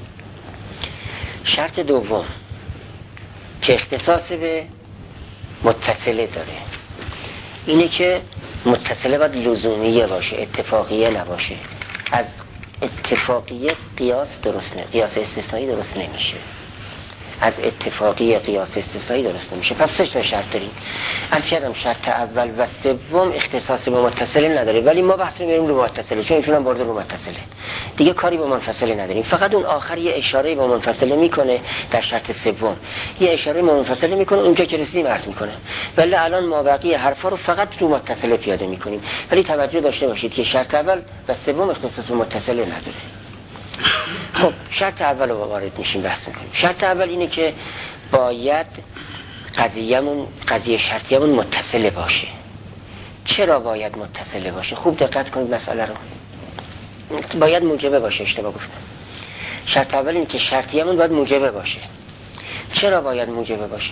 شرط دوم که اختصاص به متصله داره اینه که متصله باید لزومیه باشه، اتفاقیه نباشه. از اتفاقیه قیاس درست نه، قیاس استثنایی درست نمیشه. از اتفاقی قیاس استثنایی درست نمیشه. پس سه تا شرط داریم. از کردم شرط اول و سوم اختصاص به متصله نداره، ولی ما بحث می‌بریم رو متصله، چون ایشون هم برده رو متصله. دیگه کاری با منفصله نداریم. فقط اون آخر یه اشاره با منفصله میکنه در شرط سوم، یه اشاره با منفصله میکنه اونجا که رسیدیم عرض میکنه. ولی الان ما بقیه حرفا رو فقط رو متصله پیاده میکنیم. ولی توجه داشته باشید که شرط اول و سوم اختصاص به متصله نداره. خب شرط اول رو وارد میشیم بحث میکنیم. شرط اول اینه که باید قضیه‌مون قضیه شرطیمون متصله باشه. چرا باید متصله باشه؟ خوب دقت کنید مسئله رو. باید موجبه باشه، اشتباه گفتم. شرط اول اینه که شرطیمون باید موجبه باشه. چرا باید موجبه باشه؟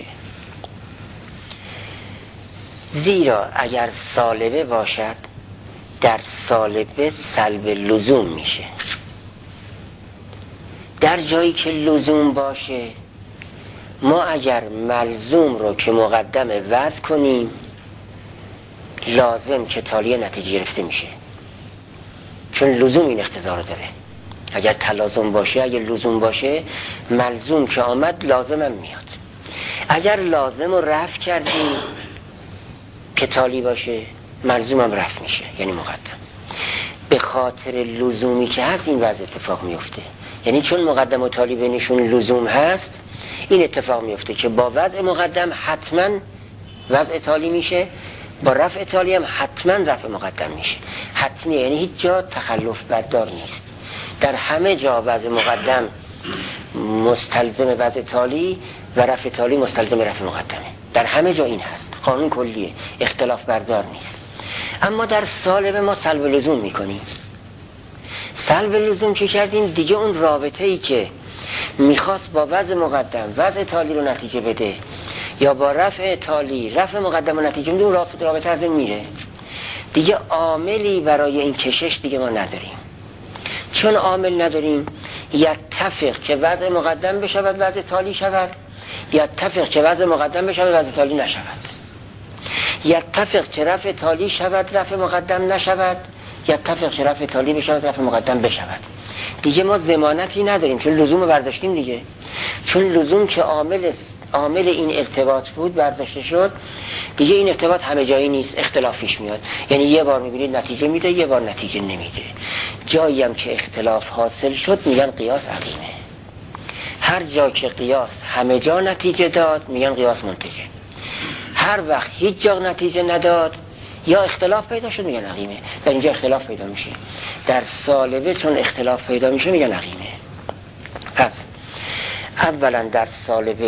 زیرا اگر سالبه باشد در سالبه سلب لزوم میشه. در جایی که لزوم باشه ما اگر ملزوم رو که مقدم وضع کنیم لازم که تالیه نتیجه گرفته میشه، چون لزوم این اقتضا رو داره. اگر تلازم باشه، اگر لزوم باشه، ملزوم که آمد لازم هم میاد. اگر لازم رو رفع کردیم که تالی باشه ملزوم هم رفع میشه، یعنی مقدم. به خاطر لزومی که هست این وضع اتفاق میفته. یعنی چون مقدم و تالی بینشون لزوم هست این اتفاق میفته که با وضع مقدم حتما وضع تالی میشه، با رفع تالی هم حتما رفع مقدم میشه. حتمیه، یعنی هیچ جا تخلف بردار نیست. در همه جا وضع مقدم مستلزم وضع تالی و رفع تالی مستلزم رفع مقدمه. در همه جا این هست، قانون کلیه، اختلاف بردار نیست. اما در سالبه ما سلب لزوم میکنیم. سلب لزوم چه کردیم؟ دیگه اون رابطه ای که میخواست با وضع مقدم وضع تالی رو نتیجه بده یا با رفع تالی رفع مقدم رو نتیجه بده، اون رابطه از بین میره. دیگه عاملی برای این کشش دیگه ما نداریم. چون عامل نداریم یتفق که وضع مقدم بشود وضع تالی شود، یتفق که وضع مقدم بشود وضع تالی نشود، یتفق که رفع تالی شود رفع مقدم نشود، یتفق که رفع تالی بشود رفع مقدم بشود. دیگه ما ضمانتی نداریم چون لزوم رو برداشتیم دیگه. چون لزوم که عامل عامل این ارتباط بود برداشته شد، دیگه این ارتباط همه جایی نیست، اختلافیش میاد. یعنی یه بار میبینید نتیجه میده، یه بار نتیجه نمیده. جایی هم که اختلاف حاصل شد میگن قیاس عقیمه. هر جا که قیاس همه جا نتیجه داد میگن قیاس منتجه. هر وقت هیچ جا نتیجه نداد یا اختلاف پیدا شد میگن عقیمه. در اینجا اختلاف پیدا میشه، در سالبه چون اختلاف پیدا میشه میگن عقیمه. پس اولا در سالبه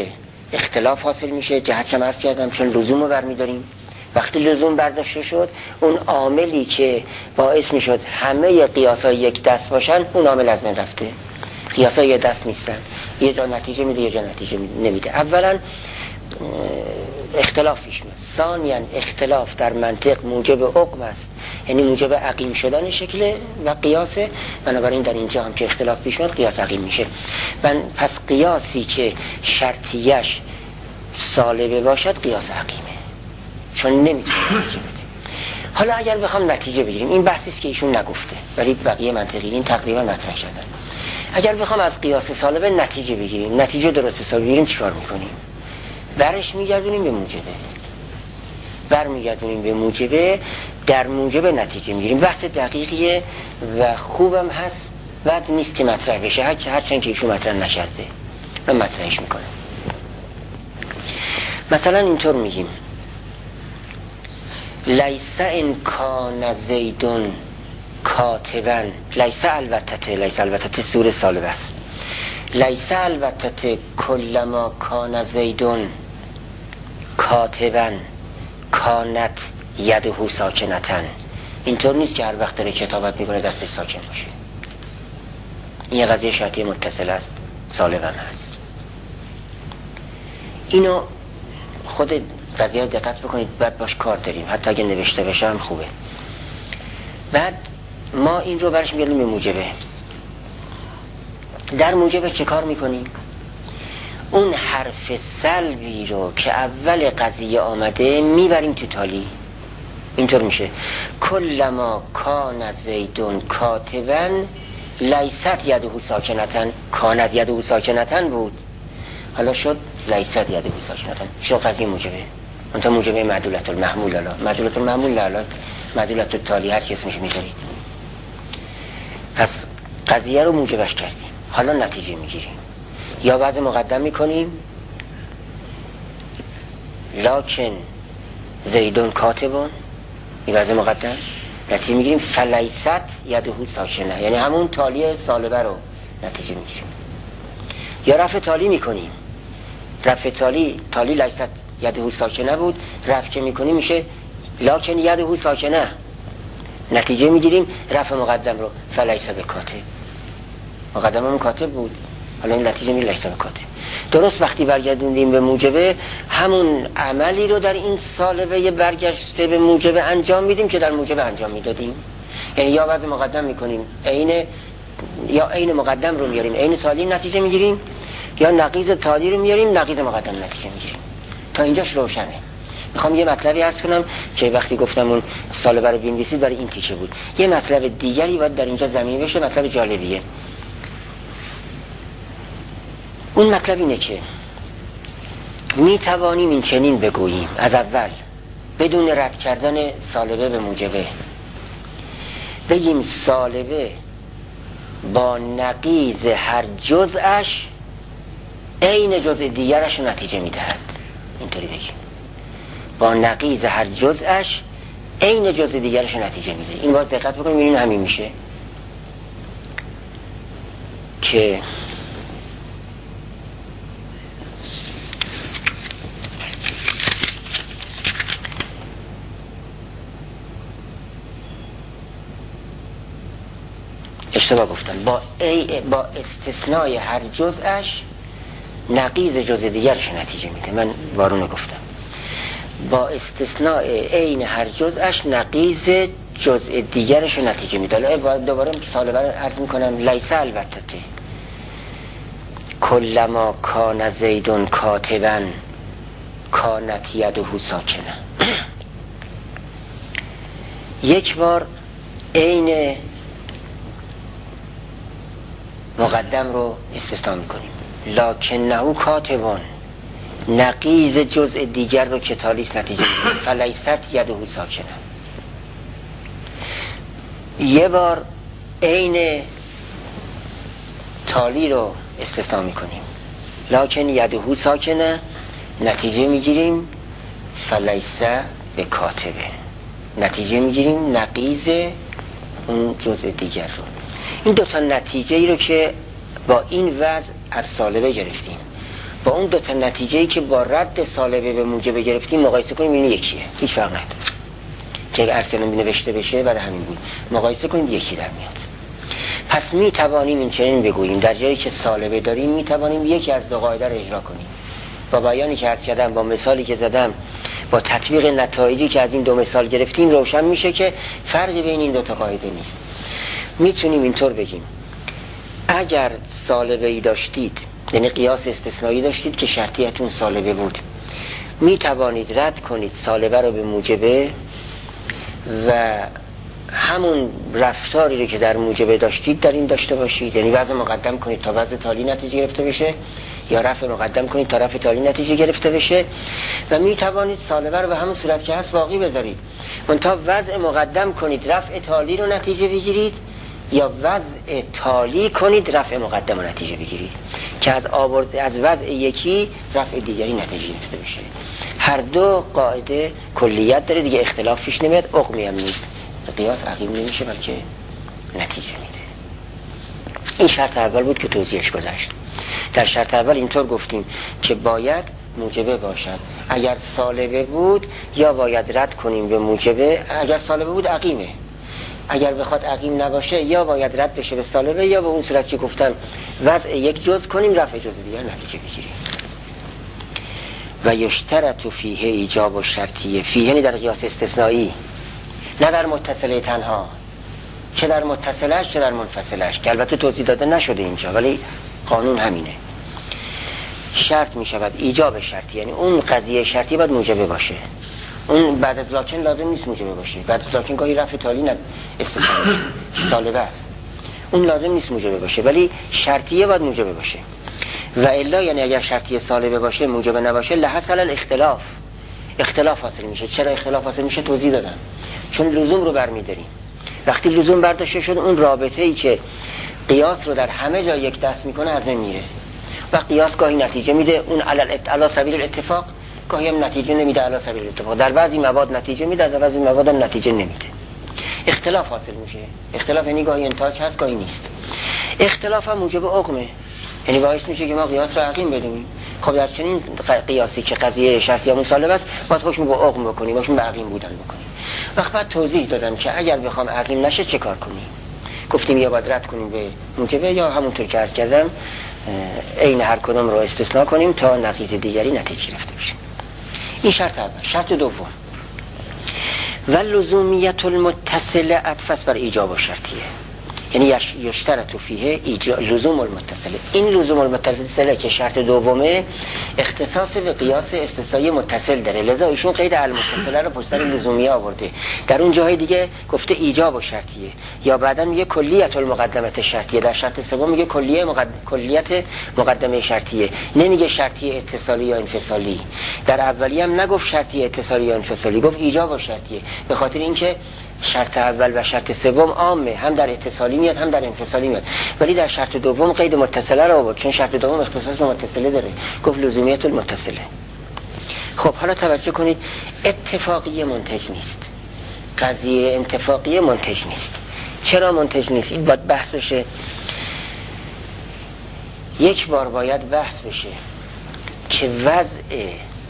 اختلاف حاصل میشه. جهت هم عرض کردم چون لزوم رو برمیداریم. وقتی لزوم برداشته شد، اون عاملی که باعث میشد همه قیاس‌ها یک دست باشن، اون عامل از من رفته. قیاس‌ها یک دست نیستن، یه جا نتیجه میده یه جا نتیجه نمیده. اولا اختلاف پیش میاد. ثانیاً اختلاف در منطق موجب حکم است، یعنی موجب عقیم شدن شکل و قیاسه. بنابراین در اینجا هم که اختلاف پیش میاد قیاس عقیم میشه. من پس قیاسی که شرطیش سالبه باشد قیاس عقیمه، چون نمیتونه نتیجه بده. حالا اگر بخوام نتیجه بگیریم، این بحثی است که ایشون نگفته ولی بقیه منطقی این تقریبا مطرح شدن. اگر بخوام از قیاس سالبه نتیجه بگیریم، نتیجه درست حسابی بگیریم، چیکار میکنیم؟ برش میگردونیم به موجبه، بر میگردونیم به موجبه، در موجبه نتیجه میگیریم. بحث دقیقیه و خوبم هست، بعد نیست که مطرح بشه، هر هرچند که ایشون مطرح نشده من مطرحش میکنم. مثلا اینطور میگیم لیس ان کان زیدون کاتبا، لیس البته، لیس البته سوره سالبه است. لیس البته کلما کان زیدون کاتبا کانت یده ساکنتن. اینطور نیست که هر وقت داره کتابت میکنه دستش ساکن باشه. این قضیه شرطی متصل است، سالبه هست. اینو خود قضیه رو دقت بکنید، بعد باش کار داریم، حتی اگه نوشته بشه هم خوبه. بعد ما این رو برش میگردیم به موجبه. در موجبه چه کار میکنیم؟ اون حرف سلبی رو که اول قضیه آمده میبریم تو تالی. اینطور میشه کلما کان زیدون کاتبا لیست یده ساکنتن، کانت یده ساکنتن بود، حالا شد لیست یده ساکنتن، شد قضیه موجبه. اونتا موجبه معدولت المحمول، حالا معدولت المحمول لالا معدولت التالی، هر چی اسمش میذارید. پس قضیه رو موجبش کردیم، حالا نتیجه میگیریم. یا بعض مقدم میکنیم لکن زیدون کاتبون، این بعض مقدم نتیجه میگیریم فلیست یده ساکنه، یعنی همون تالی سالبه رو نتیجه میگیریم. یا رفع تالی میکنیم، رفع تالی تالی لیست یده ساکنه بود، رفع که میکنیم میشه لکن یده ساکنه، نتیجه میگیریم رفع مقدم رو فلیست به کاتب، مقدم همون کاتب بود، حالا این نتیجه میگیریم لیست به کاتب. درست وقتی برگردوندیم به موجبه، همون عملی رو در این سالبه برگشته به موجبه انجام میدیم که در موجبه انجام میدادیم. یعنی یا وضع مقدم میکنیم عین، یا عین مقدم رو میاریم عین تالی نتیجه میگیریم، یا نقیض تالی رو میاریم نقیض مقدم نتیجه میگیریم. تا اینجاش روشنه. میخوام یه مطلبی عرض کنم که وقتی گفتم اون سالبه رو بنویسید برای این تیکه بود. یه مطلب دیگری باید در اینجا زمین بشه، مطلب جالبیه. اون مطلب اینه که می توانیم این چنین بگوییم از اول بدون رد کردن سالبه به موجبه، بگیم سالبه با نقیض هر جزءش عین جزء دیگرش نتیجه میدهد. اینطوری بگیم با نقیض هر جزءش عین جزء دیگرش نتیجه میده. این باز دقت بکنیم این همین میشه که اشتباه گفتم، با ای با استثنای هر جزءش نقیض جزء دیگرش نتیجه میده. من وارونه گفتم با استثنای عین هر جزءش نقیض جزء دیگرش نتیجه میده. دوباره سالبه رو عرض میکنم لیس البته کلما کان زیدون کاتبا کانت یده ساکنه. یک بار عین مقدم رو استثناء میکنیم لکنه کاتبون، نقیض جزء دیگر رو که تالیس نتیجه میده فلیست یده ساکنه. یه بار عین تالی رو استثناء میکنیم لکن یده ساکنه، نتیجه میگیریم فلیست به کاتبه، نتیجه میگیریم نقیض اون جزء دیگر رو. این دو تا نتیجه ای رو که با این وضع از سالبه گرفتیم، با اون دو تا نتیجه‌ای که با رد سالبه به موجبه گرفتیم مقایسه کنیم این یکیه، هیچ فرق نداره که ارسلان نوشته بشه بعد همین بود مقایسه کنیم یکی در میاد. پس می توانیم این چنین بگوییم در جایی که سالبه داریم می توانیم یکی از دو قاعده رو اجرا کنیم. با بیانی که عرض کردم، با مثالی که زدم، با تطبیق نتایجی که از این دو مثال گرفتیم روشن میشه که فرقی بین این دو تا قاعده نیست. میتونیم اینطور بگیم اگر سالبه ای داشتید، یعنی قیاس استثنایی داشتید که شرطیتون سالبه بود، می توانید رد کنید سالبه رو به موجبه و همون رفتاری رو که در موجبه داشتید در این داشته باشید، یعنی وضع مقدم کنید تا وضع تالی نتیجه گرفته بشه یا رفع مقدم کنید تا رفع تالی نتیجه گرفته بشه و می توانید سالبه رو به همون صورت که هست باقی بذارید، منتها وضع مقدم کنید رفع تالی رو نتیجه بگیرید یا وضع تالی کنید رفع مقدم رو نتیجه بگیرید که از آورد از وضع یکی رفع دیگری نتیجه گرفته بشه. هر دو قاعده کلیت داره دیگه، اختلاف پیش نمیاد، عقمی هم نیست، قیاس عقیم نمیشه بلکه نتیجه میده. این شرط اول بود که توضیحش گذشت. در شرط اول اینطور گفتیم که باید موجبه باشد، اگر سالبه بود یا باید رد کنیم به موجبه، اگر سالبه بود عقیمه، اگر بخواد عقیم نباشه یا باید رد بشه به سالبه یا به اون صورت که گفتم وضع یک جز کنیم رفع جز دیگر نتیجه بگیریم. و یشترط فیه ایجاب و شرطیه، فیه یعنی در قیاس استثنایی، نه در متصله تنها، چه در متصلش چه در منفصلش، که البته توضیح داده نشده اینجا ولی قانون همینه. شرط می شود ایجاب شرطی، یعنی اون قضیه شرطی باید موجبه باشه، اون بعد از لاکن لازم نیست موجبه باشه، بعد از لاکن گاهی رفع تالی نه استثنا میشه، سالبه است، اون لازم نیست موجبه باشه ولی شرطیه باید موجبه باشه. و الا یعنی اگر شرطیه سالبه باشه موجبه نباشه لحصل الاختلاف، اختلاف حاصل میشه. چرا اختلاف حاصل میشه توضیح دادم، چون لزوم رو برمی‌داریم. وقتی لزوم برداشته شد اون رابطه ای که قیاس رو در همه جا یک دست میکنه از بین میره و قیاس گاهی نتیجه میده اون علی سبیل الاتفاق، گاهی هم نتیجه نمیده علی سبیل الاتفاق، در بعضی مواد نتیجه میده در بعضی مواد هم نتیجه نمیده، اختلاف حاصل میشه. اختلاف یعنی گاهی انتاج هست گاهی نیست. اختلاف هم موجب عقمه، یعنی باعث میشه که ما قیاس رو عقیم بدونیم. خب در چنین قیاسی که قضیه شرطی یا مصالحه است باید حکم با عقم بکنیم، حکم به عقیم بودن بکنیم. وقت بعد توضیح دادم که اگر بخوام عقیم نشه چه کار کنیم. گفتیم یا باید رد کنیم به موجبه یا همونطور که عرض کردم عین هر کدوم رو استثناء کنیم تا نقیض دیگری نتیجه گرفته بشه. این شرط اول. شرط دوم و لزومیت المتصله عطف بر ایجاب و شرطیه، یعنی یشترط فیه ایجاب لزوم المتصله. این لزوم المتصله که شرط دومه اختصاص به قیاس استثنایی متصل داره، لذا ایشون قید المتصله رو پشت سر لزومیه آورده. در اون جاهای دیگه گفته ایجاب و شرطیه، یا بعدا میگه کلیت المقدمه شرطیه، در شرط سوم میگه کلیه مقد... کلیت مقدمه شرطیه، نمیگه شرطیه اتصالی یا انفصالی. در اولی هم نگفت شرطیه اتصالی یا انفصالی، گفت ایجاب و شرطیه، به خاطر اینکه شرط اول و شرط سوم عامه، هم در اتصالی میاد هم در انفصالی میاد، ولی در شرط دوم قید متصله رو آورد چون شرط دوم اختصاص به متصله داره، گفت لزومیت المتصله. خب حالا توجه کنید، اتفاقی منتج نیست، قضیه اتفاقی منتج نیست. چرا منتج نیست؟ این باید بحث بشه، یک بار باید بحث بشه که وضع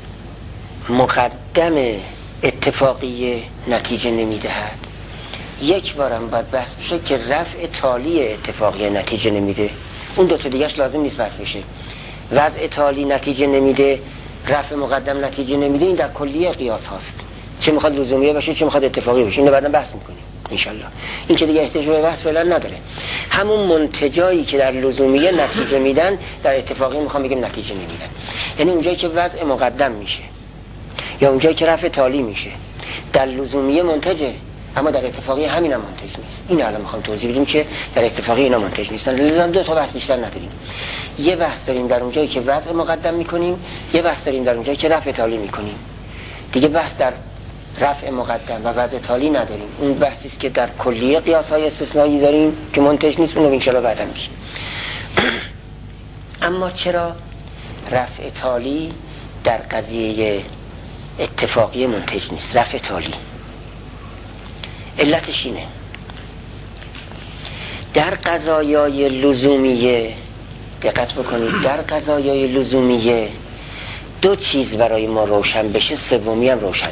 مقدم اتفاقی نتیجه نمیدهد، یک بارم باید بحث بشه که رفع تالی اتفاقی نتیجه نمیده. اون دو تا دیگهش لازم نیست بحث بشه. وضع تالی نتیجه نمیده، رفع مقدم نتیجه نمیده، این در کلیه قیاس هاست، چه میخواد لزومیه باشه چه میخواد اتفاقی باشه. اینو بعدا بحث میکنیم انشالله. این که دیگه احتیاج به بحث فعلا نداره. همون منتجایی که در لزومیه نتیجه میدن در اتفاقی میخوام بگم نتیجه نمیدن، یعنی اونجایی که وضع مقدم میشه یا اونجایی که رفع تالی میشه در لزومیه منتجه، اما در اتفاقی همین هم منتج نیست. این الان میخوام توضیح بدیم که در اتفاقی اینا منتج نیستن. لذا دو تا بحث بیشتر نداریم. یه بحث داریم در اونجایی که وضع مقدم میکنیم، یه بحث داریم در اونجایی که رفع تالی میکنیم. دیگه بحث در رفع مقدم و وضع تالی نداریم. اون بحثی است که در کلیه قیاس‌های استثنایی داریم که منتج نیست، اونو ان شاء الله بعدا میشه. اما چرا رفع تالی در قضیه اتفاقی منتج نیست؟ رفع تالی علتش اینه، در قضایای لزومیه دقت بکنید در قضایای لزومیه دو چیز برای ما روشن بشه، سومی هم روشنه.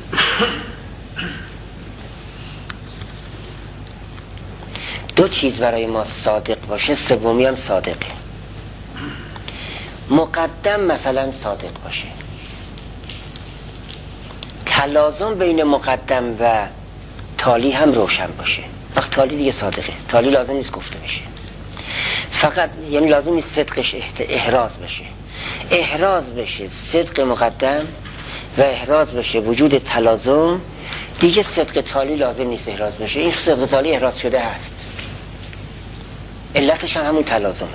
دو چیز برای ما صادق باشه، سومی هم صادقه. مقدم مثلا صادق باشه، تلازم بین مقدم و تالی هم روشن باشه، وقت تالی دیگه صادقه، تالی لازم نیست گفته بشه، فقط یعنی لازم نیست صدقش احراز بشه، احراز بشه صدق مقدم و احراز بشه وجود تلازم، دیگه صدق تالی لازم نیست احراز بشه. این صدق تالی احراز شده هست، علتش هم همون تلازمه،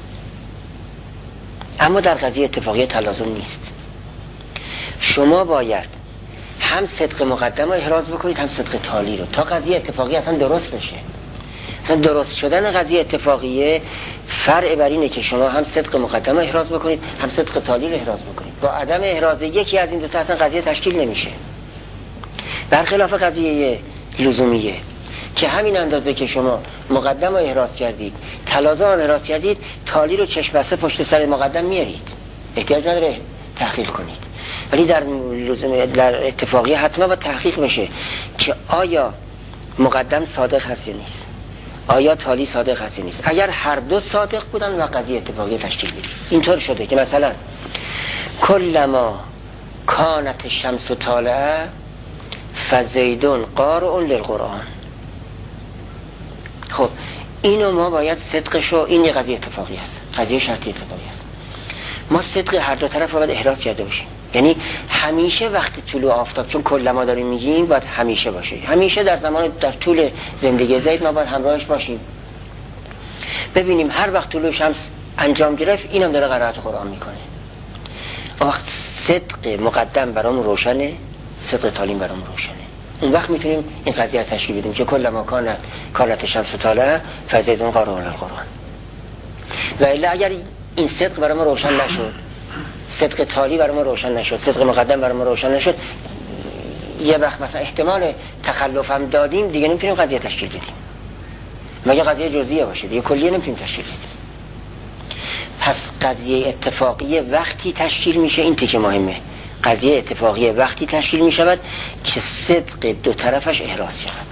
اما در قضیه اتفاقی تلازم نیست. شما باید هم صدق مقدم رو احراز بکنید هم صدق تالی رو، تا قضیه اتفاقی اصلا درست بشه. اصلا درست شدن قضیه اتفاقیه فرع بر اینه که شما هم صدق مقدم رو احراز بکنید هم صدق تالی رو احراز بکنید. با عدم احراز یکی از این دو تا اصلا قضیه تشکیل نمیشه، برخلاف قضیه لزومیه که همین اندازه که شما مقدم رو احراز کردید تلازم رو احراز کردید، تالی رو چشم بسته پشت سر مقدم میارید، احتیاج نداره تحقیق کنید. ولی در لزوم در اتفاقی حتما باید تحقیق بشه که آیا مقدم صادق هست یا نیست، آیا تالی صادق هست یا نیست. اگر هر دو صادق بودن و قضیه اتفاقی تشکیل بدید. اینطور شده که مثلا کلما کانت الشمس طالعه فزیدون قارئ للقرآن. خب اینو ما باید صدقشو، این یه قضیه اتفاقی است، قضیه شرطی اتفاقی است، ما صدق هر دو طرف رو باید احراز کرده باشیم. یعنی همیشه وقتی طلوع آفتاب، چون کل ما داریم میگیم باید همیشه باشه، همیشه در زمان در طول زندگی زید ما باید همراهش باشیم، ببینیم هر وقت طلوع شمس انجام گرفت اینم داره قرائت قرآن میکنه. وقت صدق مقدم برامون روشنه، صدق تالیم برامون روشنه، اون وقت میتونیم این قضیه رو تشکیل بدیم که کل ما کانت کانت شمس طالعه فزیدون قارئ للقرآن. و الا اگر این صدق برای ما روشن نشد، صدق تالی برای ما روشن نشد، صدق مقدم برای ما روشن نشد، یه وقت مثلا احتمال تخلف هم دادیم، دیگه نمیتونیم قضیه تشکیل بدیم، مگه قضیه جزئیه باشه، دیگه کلیه نمیتونیم تشکیل بدیم. پس قضیه اتفاقیه وقتی تشکیل میشه، این تیکه مهمه، قضیه اتفاقیه وقتی تشکیل میشود که صدق دو طرفش احراز شود.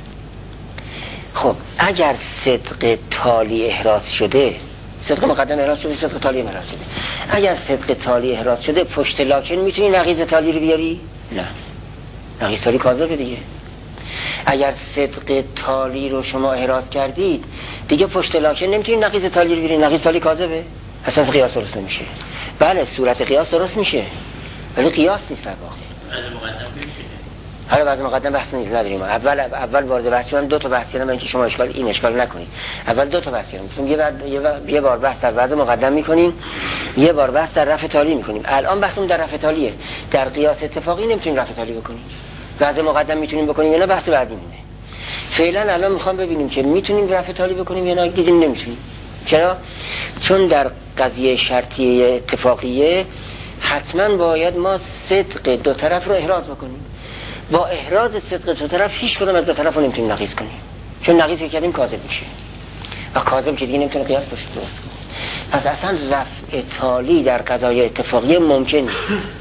خب اگر صدق تالی احراز شده، صدق مقدم احراز شده، صدق تالی احراز شده، اگر صدق تالی احراز شده پشت لاکن میتونی نقیض تالی رو بیاری؟ نه، نقیض تالی کاذبه دیگه. اگر صدق تالی رو شما احراز کردید دیگه پشت لاکن نمیتونی نقیض تالی رو بیاری، نقیض تالی کاذبه، اساس قیاس درست نمیشه. بله صورت قیاس درست میشه ولی قیاس نیست در واقع. حالا بعد مقدم بحث نداریم، اول اول وارد بحث شدم، دو تا بحث کردم اینکه شما اشکال این اشکال نکنید. اول دو تا بحث کردم، یه بعد یه, یه بار بحث در وضع مقدم میکنیم، یه بار بحث در رفع تالی میکنیم. الان بحثمون در رفع تالیه، در قیاس اتفاقی نمیتونیم رفع تالی بکنیم، وضع مقدم میتونیم بکنیم یا نه، بحث بعدی مونه. فعلا الان میخوام ببینیم که میتونیم رفع تالی بکنیم یا نه، دیگه نمیتونیم. چرا؟ چون در قضیه شرطی اتفاقیه حتما باید ما صدق دو طرف رو احراز بکنیم. با احراز صدق دو طرف هیچ کدوم از دو طرف رو نمیتونیم نقیض کنیم، چون نقیض که کردیم کاذب میشه و کاذب که دیگه نمیتونه قیاس درست کنه. پس اصلا رفع تالی در قضای اتفاقی ممکن نیست،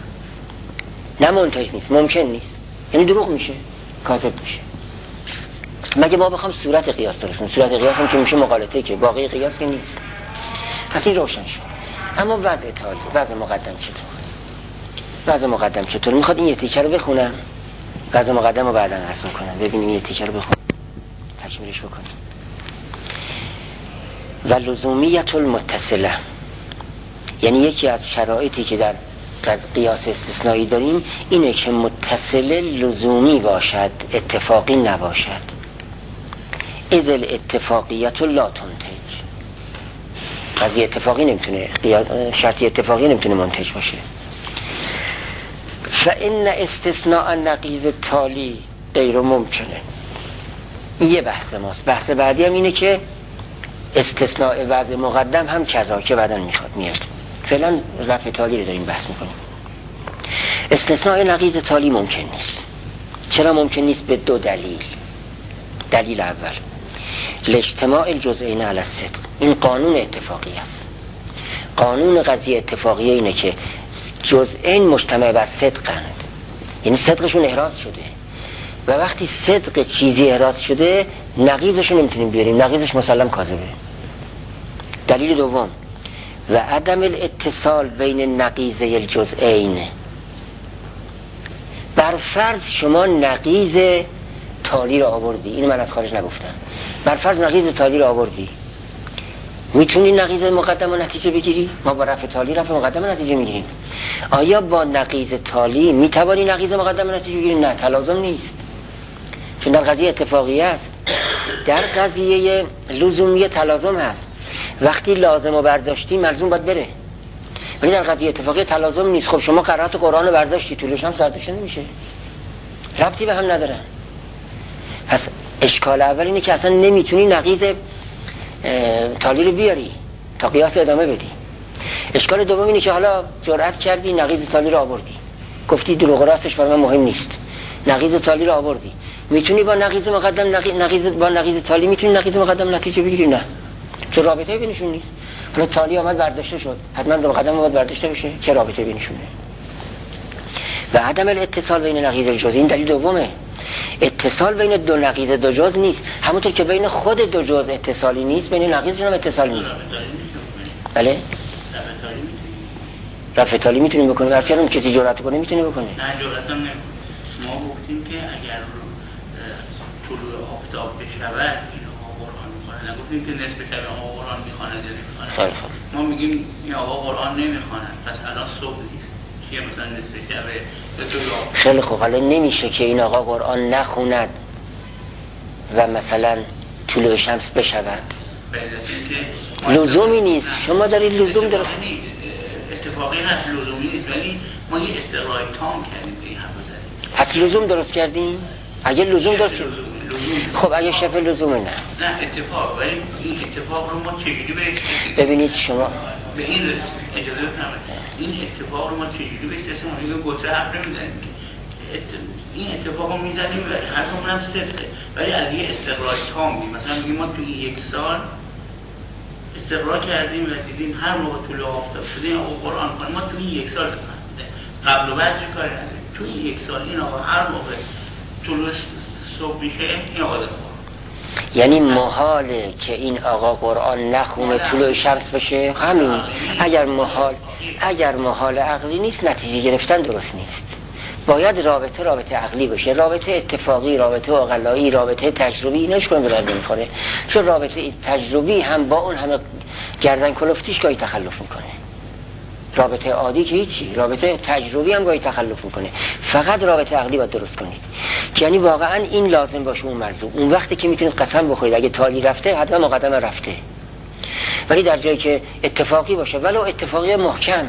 نه منتج نیست، ممکن نیست، یعنی دروغ میشه، کاذب میشه، مگه ما بخوام صورت قیاس درست کنیم. صورت قیاس هم که میشه مغالطه، که باقی قیاس که نیست. پس این روشن شد. اما وضع تالی، وضع مقدم چطور؟ وضع مقدم چطور؟ میخواد این یه تیکه رو بخونم، وضع مقدم رو بعدا عرض میکنم، ببینیم یه تیکه رو بخونم تکمیلش بکنیم. و لزومیت المتصله، یعنی یکی از شرایطی که در قیاس استثنایی داریم اینه که متصله لزومی باشد، اتفاقی نباشد. اذ الاتفاقیت لا تنتج، قضیه اتفاقی نمیتونه، شرطی اتفاقی نمیتونه منتج باشه. فإن استثناء نقیض تالی غیر ممکنه. یه بحث ماست. بحث بعدی هم اینه که استثناء وضع مقدم هم کذا، که بعدن میخواد میاد. فعلا رفع تالی رو داریم بحث میکنیم. استثناء نقیض تالی ممکن نیست. چرا ممکن نیست؟ به دو دلیل. دلیل اول، لاجتماع الجزئین علی الصدق، این قانون اتفاقی است. قانون قضیه اتفاقیه اینه که جزئین مجتمع بر صدقند، یعنی صدقشون احراز شده و وقتی صدق چیزی احراز شده نقیضشو نمیتونیم بیاریم، نقیضش مسلم کاذبه. دلیل دوم و عدم الاتصال بین نقیضه الجزئین. بر فرض شما نقیض تالی رو آوردی، اینو من از خارج نگفتم، بر فرض نقیض تالی رو آوردی، میتونی نقیض مقدم و نتیجه بگیری؟ ما با رفع تالی رفع مقدم و نتیجه میگیریم. آیا با نقیض تالی میتوانی نقیض مقدم و نتیجه بگیری؟ نه، تلازم نیست، چون در قضیه اتفاقی است. در قضیه لزومی تلازم هست، وقتی لازم رو برداشتی ملزوم باید بره، ولی در قضیه اتفاقی تلازم نیست. خب شما قرائت قرآن رو برداشتی، طولش هم سردش نمیشه، ربطی به هم ندارن. پس اشکال اول اینه که اصلا نمیتونی نقیض تالی رو بیاری تا قیاس ادامه بدی. اشکال دوم اینه که حالا جرأت کردی نقیض تالی رو آوردی، گفتی دروغ راستش برای من مهم نیست، نقیض تالی رو آوردی، میتونی با نقیض مقدم نقیض با نقیض تالی میتونی نقیض مقدم نتیجه بگیری؟ نه، چه رابطه بینشون نیست. حالا تالی آمد برداشته شد، حتما دو مقدم آمد برداشته بشه، چه رابطه بینشونه؟ و عدم الاتصال بین نقیض الجزء، این دلیل دومه. اتصال بین دو نقیض دو جزء نیست، همونطور که بین خود دو جزء اتصالی نیست، بین نقیضشون هم اتصال نیست. بله؟ رفع تالی میتونیم بکنیم، هرچی هم کسی جرأت کنه میتونه بکنه. نه جرأت هم نمیکنه. ما گفتیم که اگر طلوع آفتاب بشود این آقا قرآن میخونه، نگفتیم که نصف شب آقا قرآن میخونه یا نمیخونه. ما میگیم این آقا قرآن نمیخونه، پس الان صبح نیست، چیه مثلا نصف شب به طلوع آفتاب. خیلی خوب، حالا نمیشه که این آقا قرآن نخوند و مثلا طلوع شمس بشود، لزومی نیست. شما دارید لزوم درست اتفاقی هست، لزومی نیست، ولی ما یه استقرای تام کردیم به این حرف زدیم. پس لزوم درست کردیم؟ اگه لزوم درست کردیم خب اگه شبه لزومه نه نه اتفاق، ولی این اتفاق رو ما چجوری به ببینید شما به این اجازه بفرمایید این اتفاق رو ما چجوری به کسی ما میگه گوشه حرف نمیزنیم ات... این اتفاق رو میزنیم و حرفمون هم صدقه، ولی از یه استقرای تامی مثلا میگیم ما توی یک سال استقرار کردیم و دیدیم هر موقع طلوع آفتاب شده این آقا قرآن کنه، ما توی یک سال قبل و بعدش کاری نداریم، توی یک سال این آقا هر موقع طلوع صبح میشه این آقا قرآن. یعنی محاله که این آقا قرآن نخونه طلوع شمس بشه، همین. اگر محال اگر محال عقلی نیست نتیجه گرفتن درست نیست، باید رابطه رابطه عقلی باشه، رابطه اتفاقی، رابطه عقلایی، رابطه تجربی، ایناش کنم برد نمیخوره، چون رابطه تجربی هم با اون همه گردن کلفتیش گاهی تخلف میکنه. رابطه عادی که هیچی، رابطه تجربی هم گاهی تخلف میکنه. فقط رابطه عقلی باید درست کنید، یعنی واقعا این لازم باشه اون موضوع. اون وقتی که میتونید قسم بخورید اگه تالی رفته حتما مقدم رفته، ولی در جایی که اتفاقی باشه ولو اتفاقی محکم،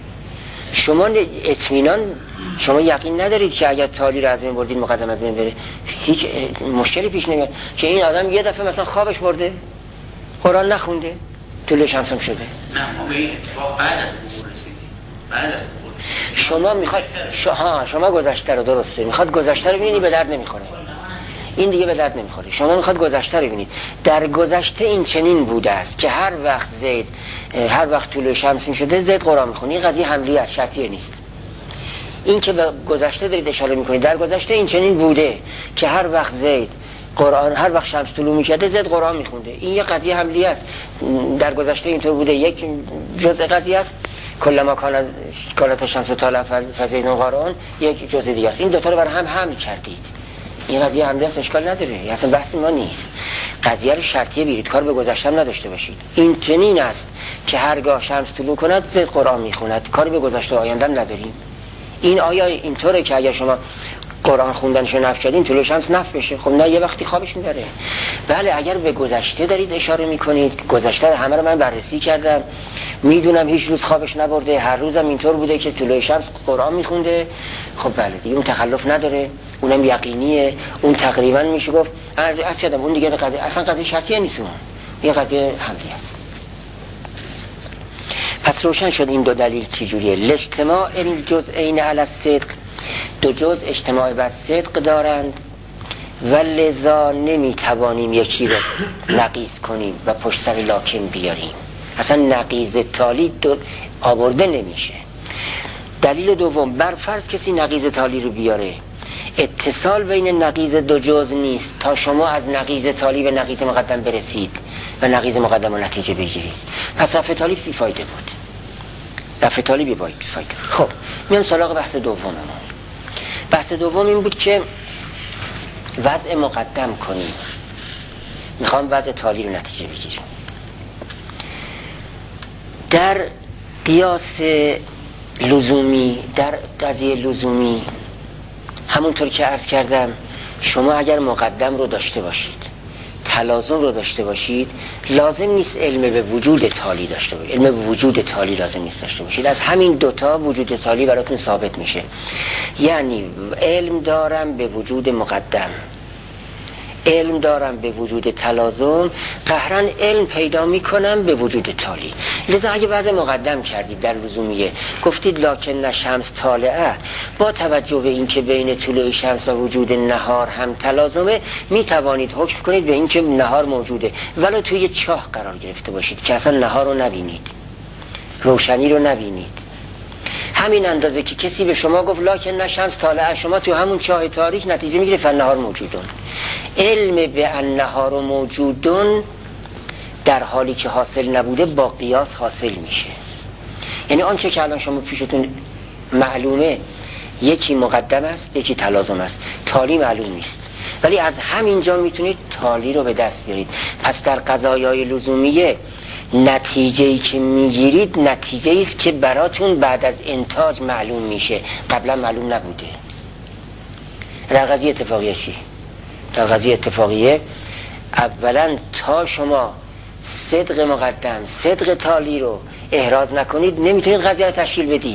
شما اطمینان شما یقین ندارید که اگر تالی رو از بین بردید مقدم از بین بره، هیچ مشکلی پیش نمیاد که این آدم یه دفعه مثلا خوابش برده قرآن نخونده طلوع شمس هم شده. نه ما به این اتفاق بعد از ظهور رسیدیم، بعد از شما میخواد شما شما گذشته رو درسته میخواد گذشته رو ببینید، به درد نمیخوره این دیگه، به درد نمیخوره. شما میخواد گذشته رو ببینید، در گذشته این چنین بوده است که هر وقت زید هر وقت طلوع شمس میشده زید قرآن میخونه. این قضیه حملی است، شرطیه نیست. این که به گذشته دارید اشاره میکنید، در گذشته این چنین بوده که هر وقت زید قرآن هر وقت شمس طلوع میکرده زید قرآن میخونده، این یه قضیه حملی است. در گذشته اینطور بوده، یک جزء قضیه است. کلما کان کانت شمس طالع فزید قرآن یک جزء دیگه است. این دو تا رو بر هم حمل کردید، این قضیه حملی است، اشکال نداره، اصلا بحث ما نیست. قضیه رو شرطیه بیرید، کار به گذشته هم نداشته باشید. این چنین است که هرگاه شمس طلوع کند زید قرآن میخوند، کاری به گذشته آینده نداریم. این آیا اینطوره که اگر شما قرآن خوندنشو نفی کردین طلوع شمس نفی بشه؟ خب نه، یه وقتی خوابش میبره. بله اگر به گذشته دارید اشاره میکنید، گذشته رو همه رو من بررسی کردم، میدونم هیچ روز خوابش نبرده، هر روزم اینطور بوده که طلوع شمس قرآن میخونده، خب بله دیگه اون تخلف نداره، اونم یقینیه، اون تقریبا میشه گفت از یادم اون دیگه قضیه اصلا قضیه شرطیه نیست، اون یه قضیه حملی است. پس روشن شد این دو دلیل چجوریه. الاجتماع این جزئین علی الصدق، دو جزء اجتماع بر صدق دارند و لذا نمیتوانیم یکی رو نقیض کنیم و پشت سر لاکن بیاریم. اصلا نقیض تالی آورده نمیشه. دلیل دوم، بر فرض کسی نقیض تالی رو بیاره، اتصال بین نقیض دو جزء نیست تا شما از نقیض تالی به نقیض مقدم برسید و نقیض مقدم رو نتیجه بگیرید. پس رفع تالی بی فایده بود، رفع تالی بی فایده. خب میام سراغ بحث دوممون. بحث دوم این بود که وضع مقدم کنیم، میخوام وضع تالی رو نتیجه بگیریم. در قیاس لزومی، در قضیه لزومی، همونطور که عرض کردم، شما اگر مقدم رو داشته باشید، تلازم رو داشته باشید، لازم نیست علم به وجود تالی داشته باشید. علم به وجود تالی لازم نیست داشته باشید. از همین دوتا وجود تالی براتون ثابت میشه. یعنی علم دارم به وجود مقدم، علم دارم به وجود تلازم، قهرن علم پیدا میکنم به وجود تالی. لذا اگه وضع مقدم کردید در لزومیه، گفتید لکن شمس طالعه، با توجه به اینکه بین طلوع شمس و وجود نهار هم تلازمه، میتوانید حکم کنید به اینکه نهار موجوده، ولو توی چاه قرار گرفته باشید که اصلا نهار رو نبینید، روشنی رو نبینید. همین اندازه که کسی به شما گفت لکن شمس طالعه، شما تو همون چاه تاریک نتیجه میگیره فالنهار موجودون. علم به النهار موجودون در حالی که حاصل نبوده با قیاس حاصل میشه. یعنی آنچه که الان شما پیشتون معلومه، یکی مقدم است یکی تلازم است، تالی معلوم نیست، ولی از همینجا میتونید تالی رو به دست بیارید. پس در قضایای لزومیه نتیجه‌ای که میگیرید نتیجه‌ای است که براتون بعد از انتاج معلوم میشه، قبلا معلوم نبوده. در قضیه اتفاقیه چی؟ در قضیه اتفاقیه اولا تا شما صدق مقدم، صدق تالی رو احراز نکنید، نمیتونید قضیه رو تشکیل بدید،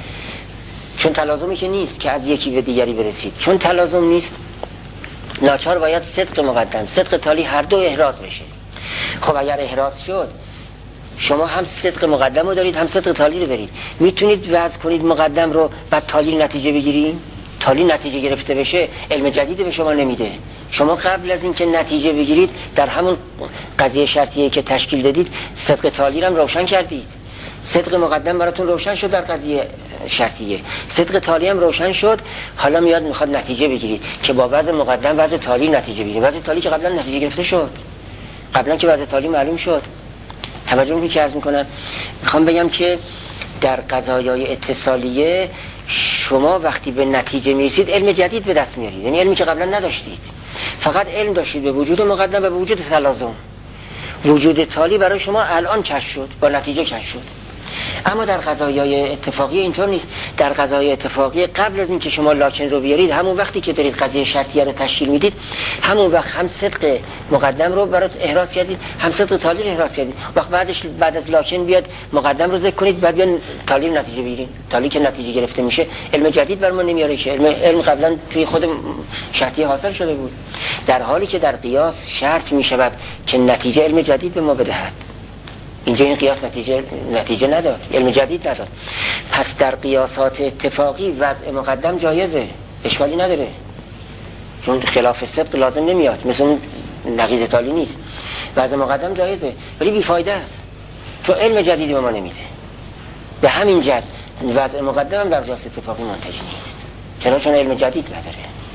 چون تلازمی که نیست که از یکی به دیگری برسید. چون تلازم نیست، ناچار باید صدق مقدم، صدق تالی هر دو احراز بشه. خب اگر احراز شد، شما هم صدق مقدم رو دارید هم صدق تالی رو دارید، میتونید وضع کنید مقدم رو بعد تالی نتیجه بگیرید. تالی نتیجه گرفته بشه علم جدید به شما نمیده. شما قبل از اینکه نتیجه بگیرید در همون قضیه شرطیه که تشکیل دادید صدق تالی رو هم روشن کردید، صدق مقدم براتون روشن شد در قضیه شرطیه، صدق تالی هم روشن شد. حالا میاد میخواد نتیجه بگیرید که با وضع مقدم وضع تالی نتیجه بگیرید. وضع تالی که قبلا نتیجه گرفته شد، قبلا که وضع تالی معلوم شد. توجه میکنید چه عرض میکنم؟ میخوام بگم که در قضایای اتصالیه شما وقتی به نتیجه میرسید علم جدید به دست میارید، یعنی علمی که قبلا نداشتید، فقط علم داشتید به وجود مقدم و به وجود تلازم. وجود تالی برای شما الان کشف شد، با نتیجه کشف شد. اما در قضایای اتفاقی اینطور نیست. در قضایای اتفاقی قبل از اینکه شما لاکن رو بیارید، همون وقتی که دارید قضیه شرطیه رو تشکیل میدید، همون وقت هم صدق مقدم رو برات احراز کردید هم صدق تالی رو احراز کردید. وقت بعدش بعد از لاکن بیاد مقدم رو ذکر کنید، بعد بیان تالی رو نتیجه بگیرید. تالی که نتیجه گرفته میشه علم جدید بر ما نمیاره که علم علم قبلا توی خود شرطیه حاصل شده بود، در حالی که در قیاس شرط میشود که نتیجه علم جدید به ما بدهد. اینجا این قیاس نتیجه نتیجه نداد، علم جدید نداد. پس در قیاسات اتفاقی وضع مقدم جایزه، اشکالی نداره، چون خلاف صدق لازم نمیاد، مثل اون نقیض تالی نیست. وضع مقدم جایزه ولی بیفایده است، چون علم جدیدی به ما نمیده. به همین جهت وضع مقدم در قیاس اتفاقی منتج نیست، چرا؟ چون علم جدید نداره.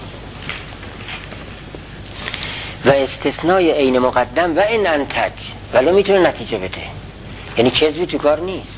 و استثنای عین مقدم و این انتج ولی میتونه نتیجه بده، یعنی کذبی تو کار نیست.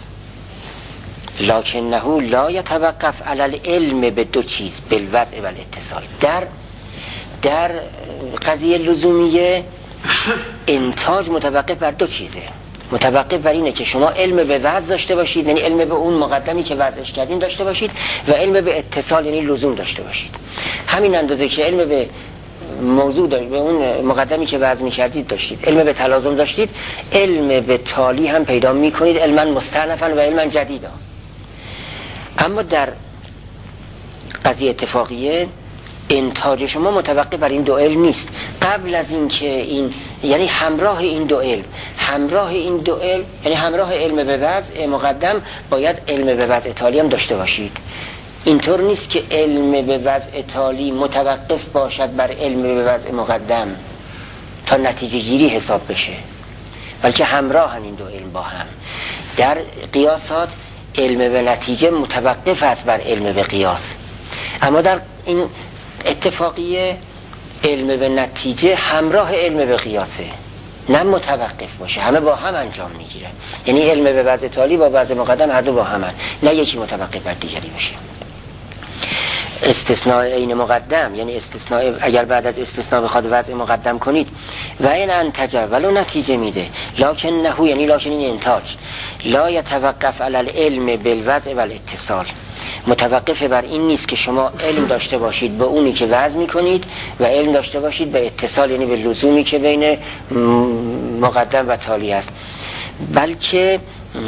لکنه لا یتوقف علی العلم به دو چیز، بالوضع و الاتصال. در در قضیه لزومیه انتاج متوقف بر دو چیزه. متوقف بر اینه که شما علم به وضع داشته باشید، یعنی علم به اون مقدمی که وضعش کردین داشته باشید، و علم به اتصال یعنی لزوم داشته باشید. همین اندازه که علم به موضوع داشت، به اون مقدمی که وضع می‌کردید داشتید، علم به تلازم داشتید، علم به تالی هم پیدا می‌کنید، علما مستأنفا و علما جدیدا. اما در قضیه اتفاقیه انتاج شما متوقف بر این دو علم نیست. قبل از این که این، یعنی همراه این دو علم، همراه این دو علم یعنی همراه علم به وضع مقدم باید علم به وضع تالی هم داشته باشید. اینطور نیست که علم به وضع تالی متوقف باشد بر علم به وضع مقدم تا نتیجه گیری حساب بشه. بلکه همراه این دو علم با هم. در قیاسات علم به نتیجه متوقف است بر علم به قیاس، اما در این اتفاقیه علم به نتیجه همراه علم به قیاسه، نه متوقف باشه، همه با هم انجام میگیره. یعنی علم به وضع تالی با وضع مقدم هر دو با همن، نه یکی متوقف بر دیگری باشه. استثناء عین مقدم یعنی استثناء اگر بعد از استثناء بخواد وضع مقدم کنید و این انتجه ولو نتیجه میده، لکن نهو یعنی لکن این انتاج لا یتوقف علی العلم بالوضع والاتصال، متوقف بر این نیست که شما علم داشته باشید به اونی که وضع میکنید و علم داشته باشید به اتصال یعنی به لزومی که بین مقدم و تالی است، بلکه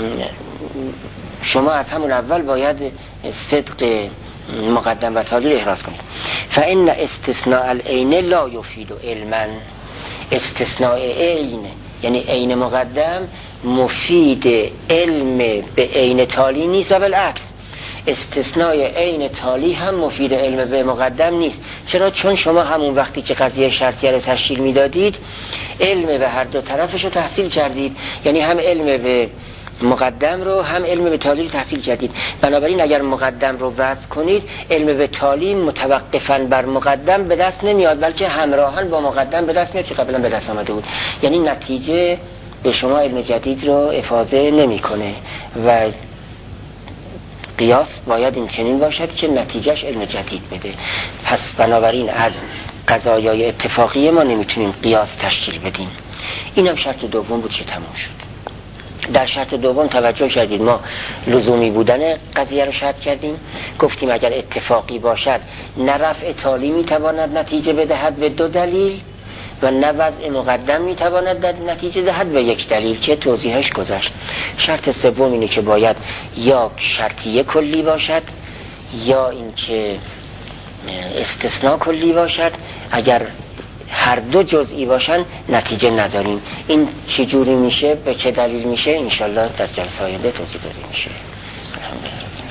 شما از همون اول باید صدق مقدم و تالی رو احراز کنید. فإن استثناء العین لا یفید علما، استثناء عین یعنی عین مقدم مفید علم به عین تالی نیست و بالعکس استثناء عین تالی هم مفید علم به مقدم نیست. چرا؟ چون شما همون وقتی که قضیه شرطیه رو تشکیل میدادید علم به هر دو طرفش رو تحصیل کردید، یعنی هم علم به مقدم رو هم علم به تالی رو تحصیل کردید. بنابراین اگر مقدم رو وضع کنید علم به تالی متوقفاً بر مقدم به دست نمیاد، بلکه همراهاً با مقدم به دست میاد که قبلا به دست آمده بود. یعنی نتیجه به شما علم جدید رو افاضه نمیکنه و قیاس باید این چنین باشد که نتیجهش علم جدید بده. پس بنابراین از قضایای اتفاقی ما نمیتونیم قیاس تشکیل بدیم. اینم شرط دوم بود که تموم شد. در شرط دوم توجه کردید ما لزومی بودن قضیه رو شرط کردیم، گفتیم اگر اتفاقی باشد نه رفع تالی میتواند نتیجه بدهد به دو دلیل و نه وضع مقدم میتواند نتیجه دهد به یک دلیل که توضیحش گذشت. شرط سوم اینه که باید یا شرطیه کلی باشد یا اینکه استثناء کلی باشد. اگر هر دو جزئی باشن نتیجه نداریم. این چجوری میشه، به چه دلیل میشه، انشالله در جلسه آینده توضیح داده میشه. الحمدلله.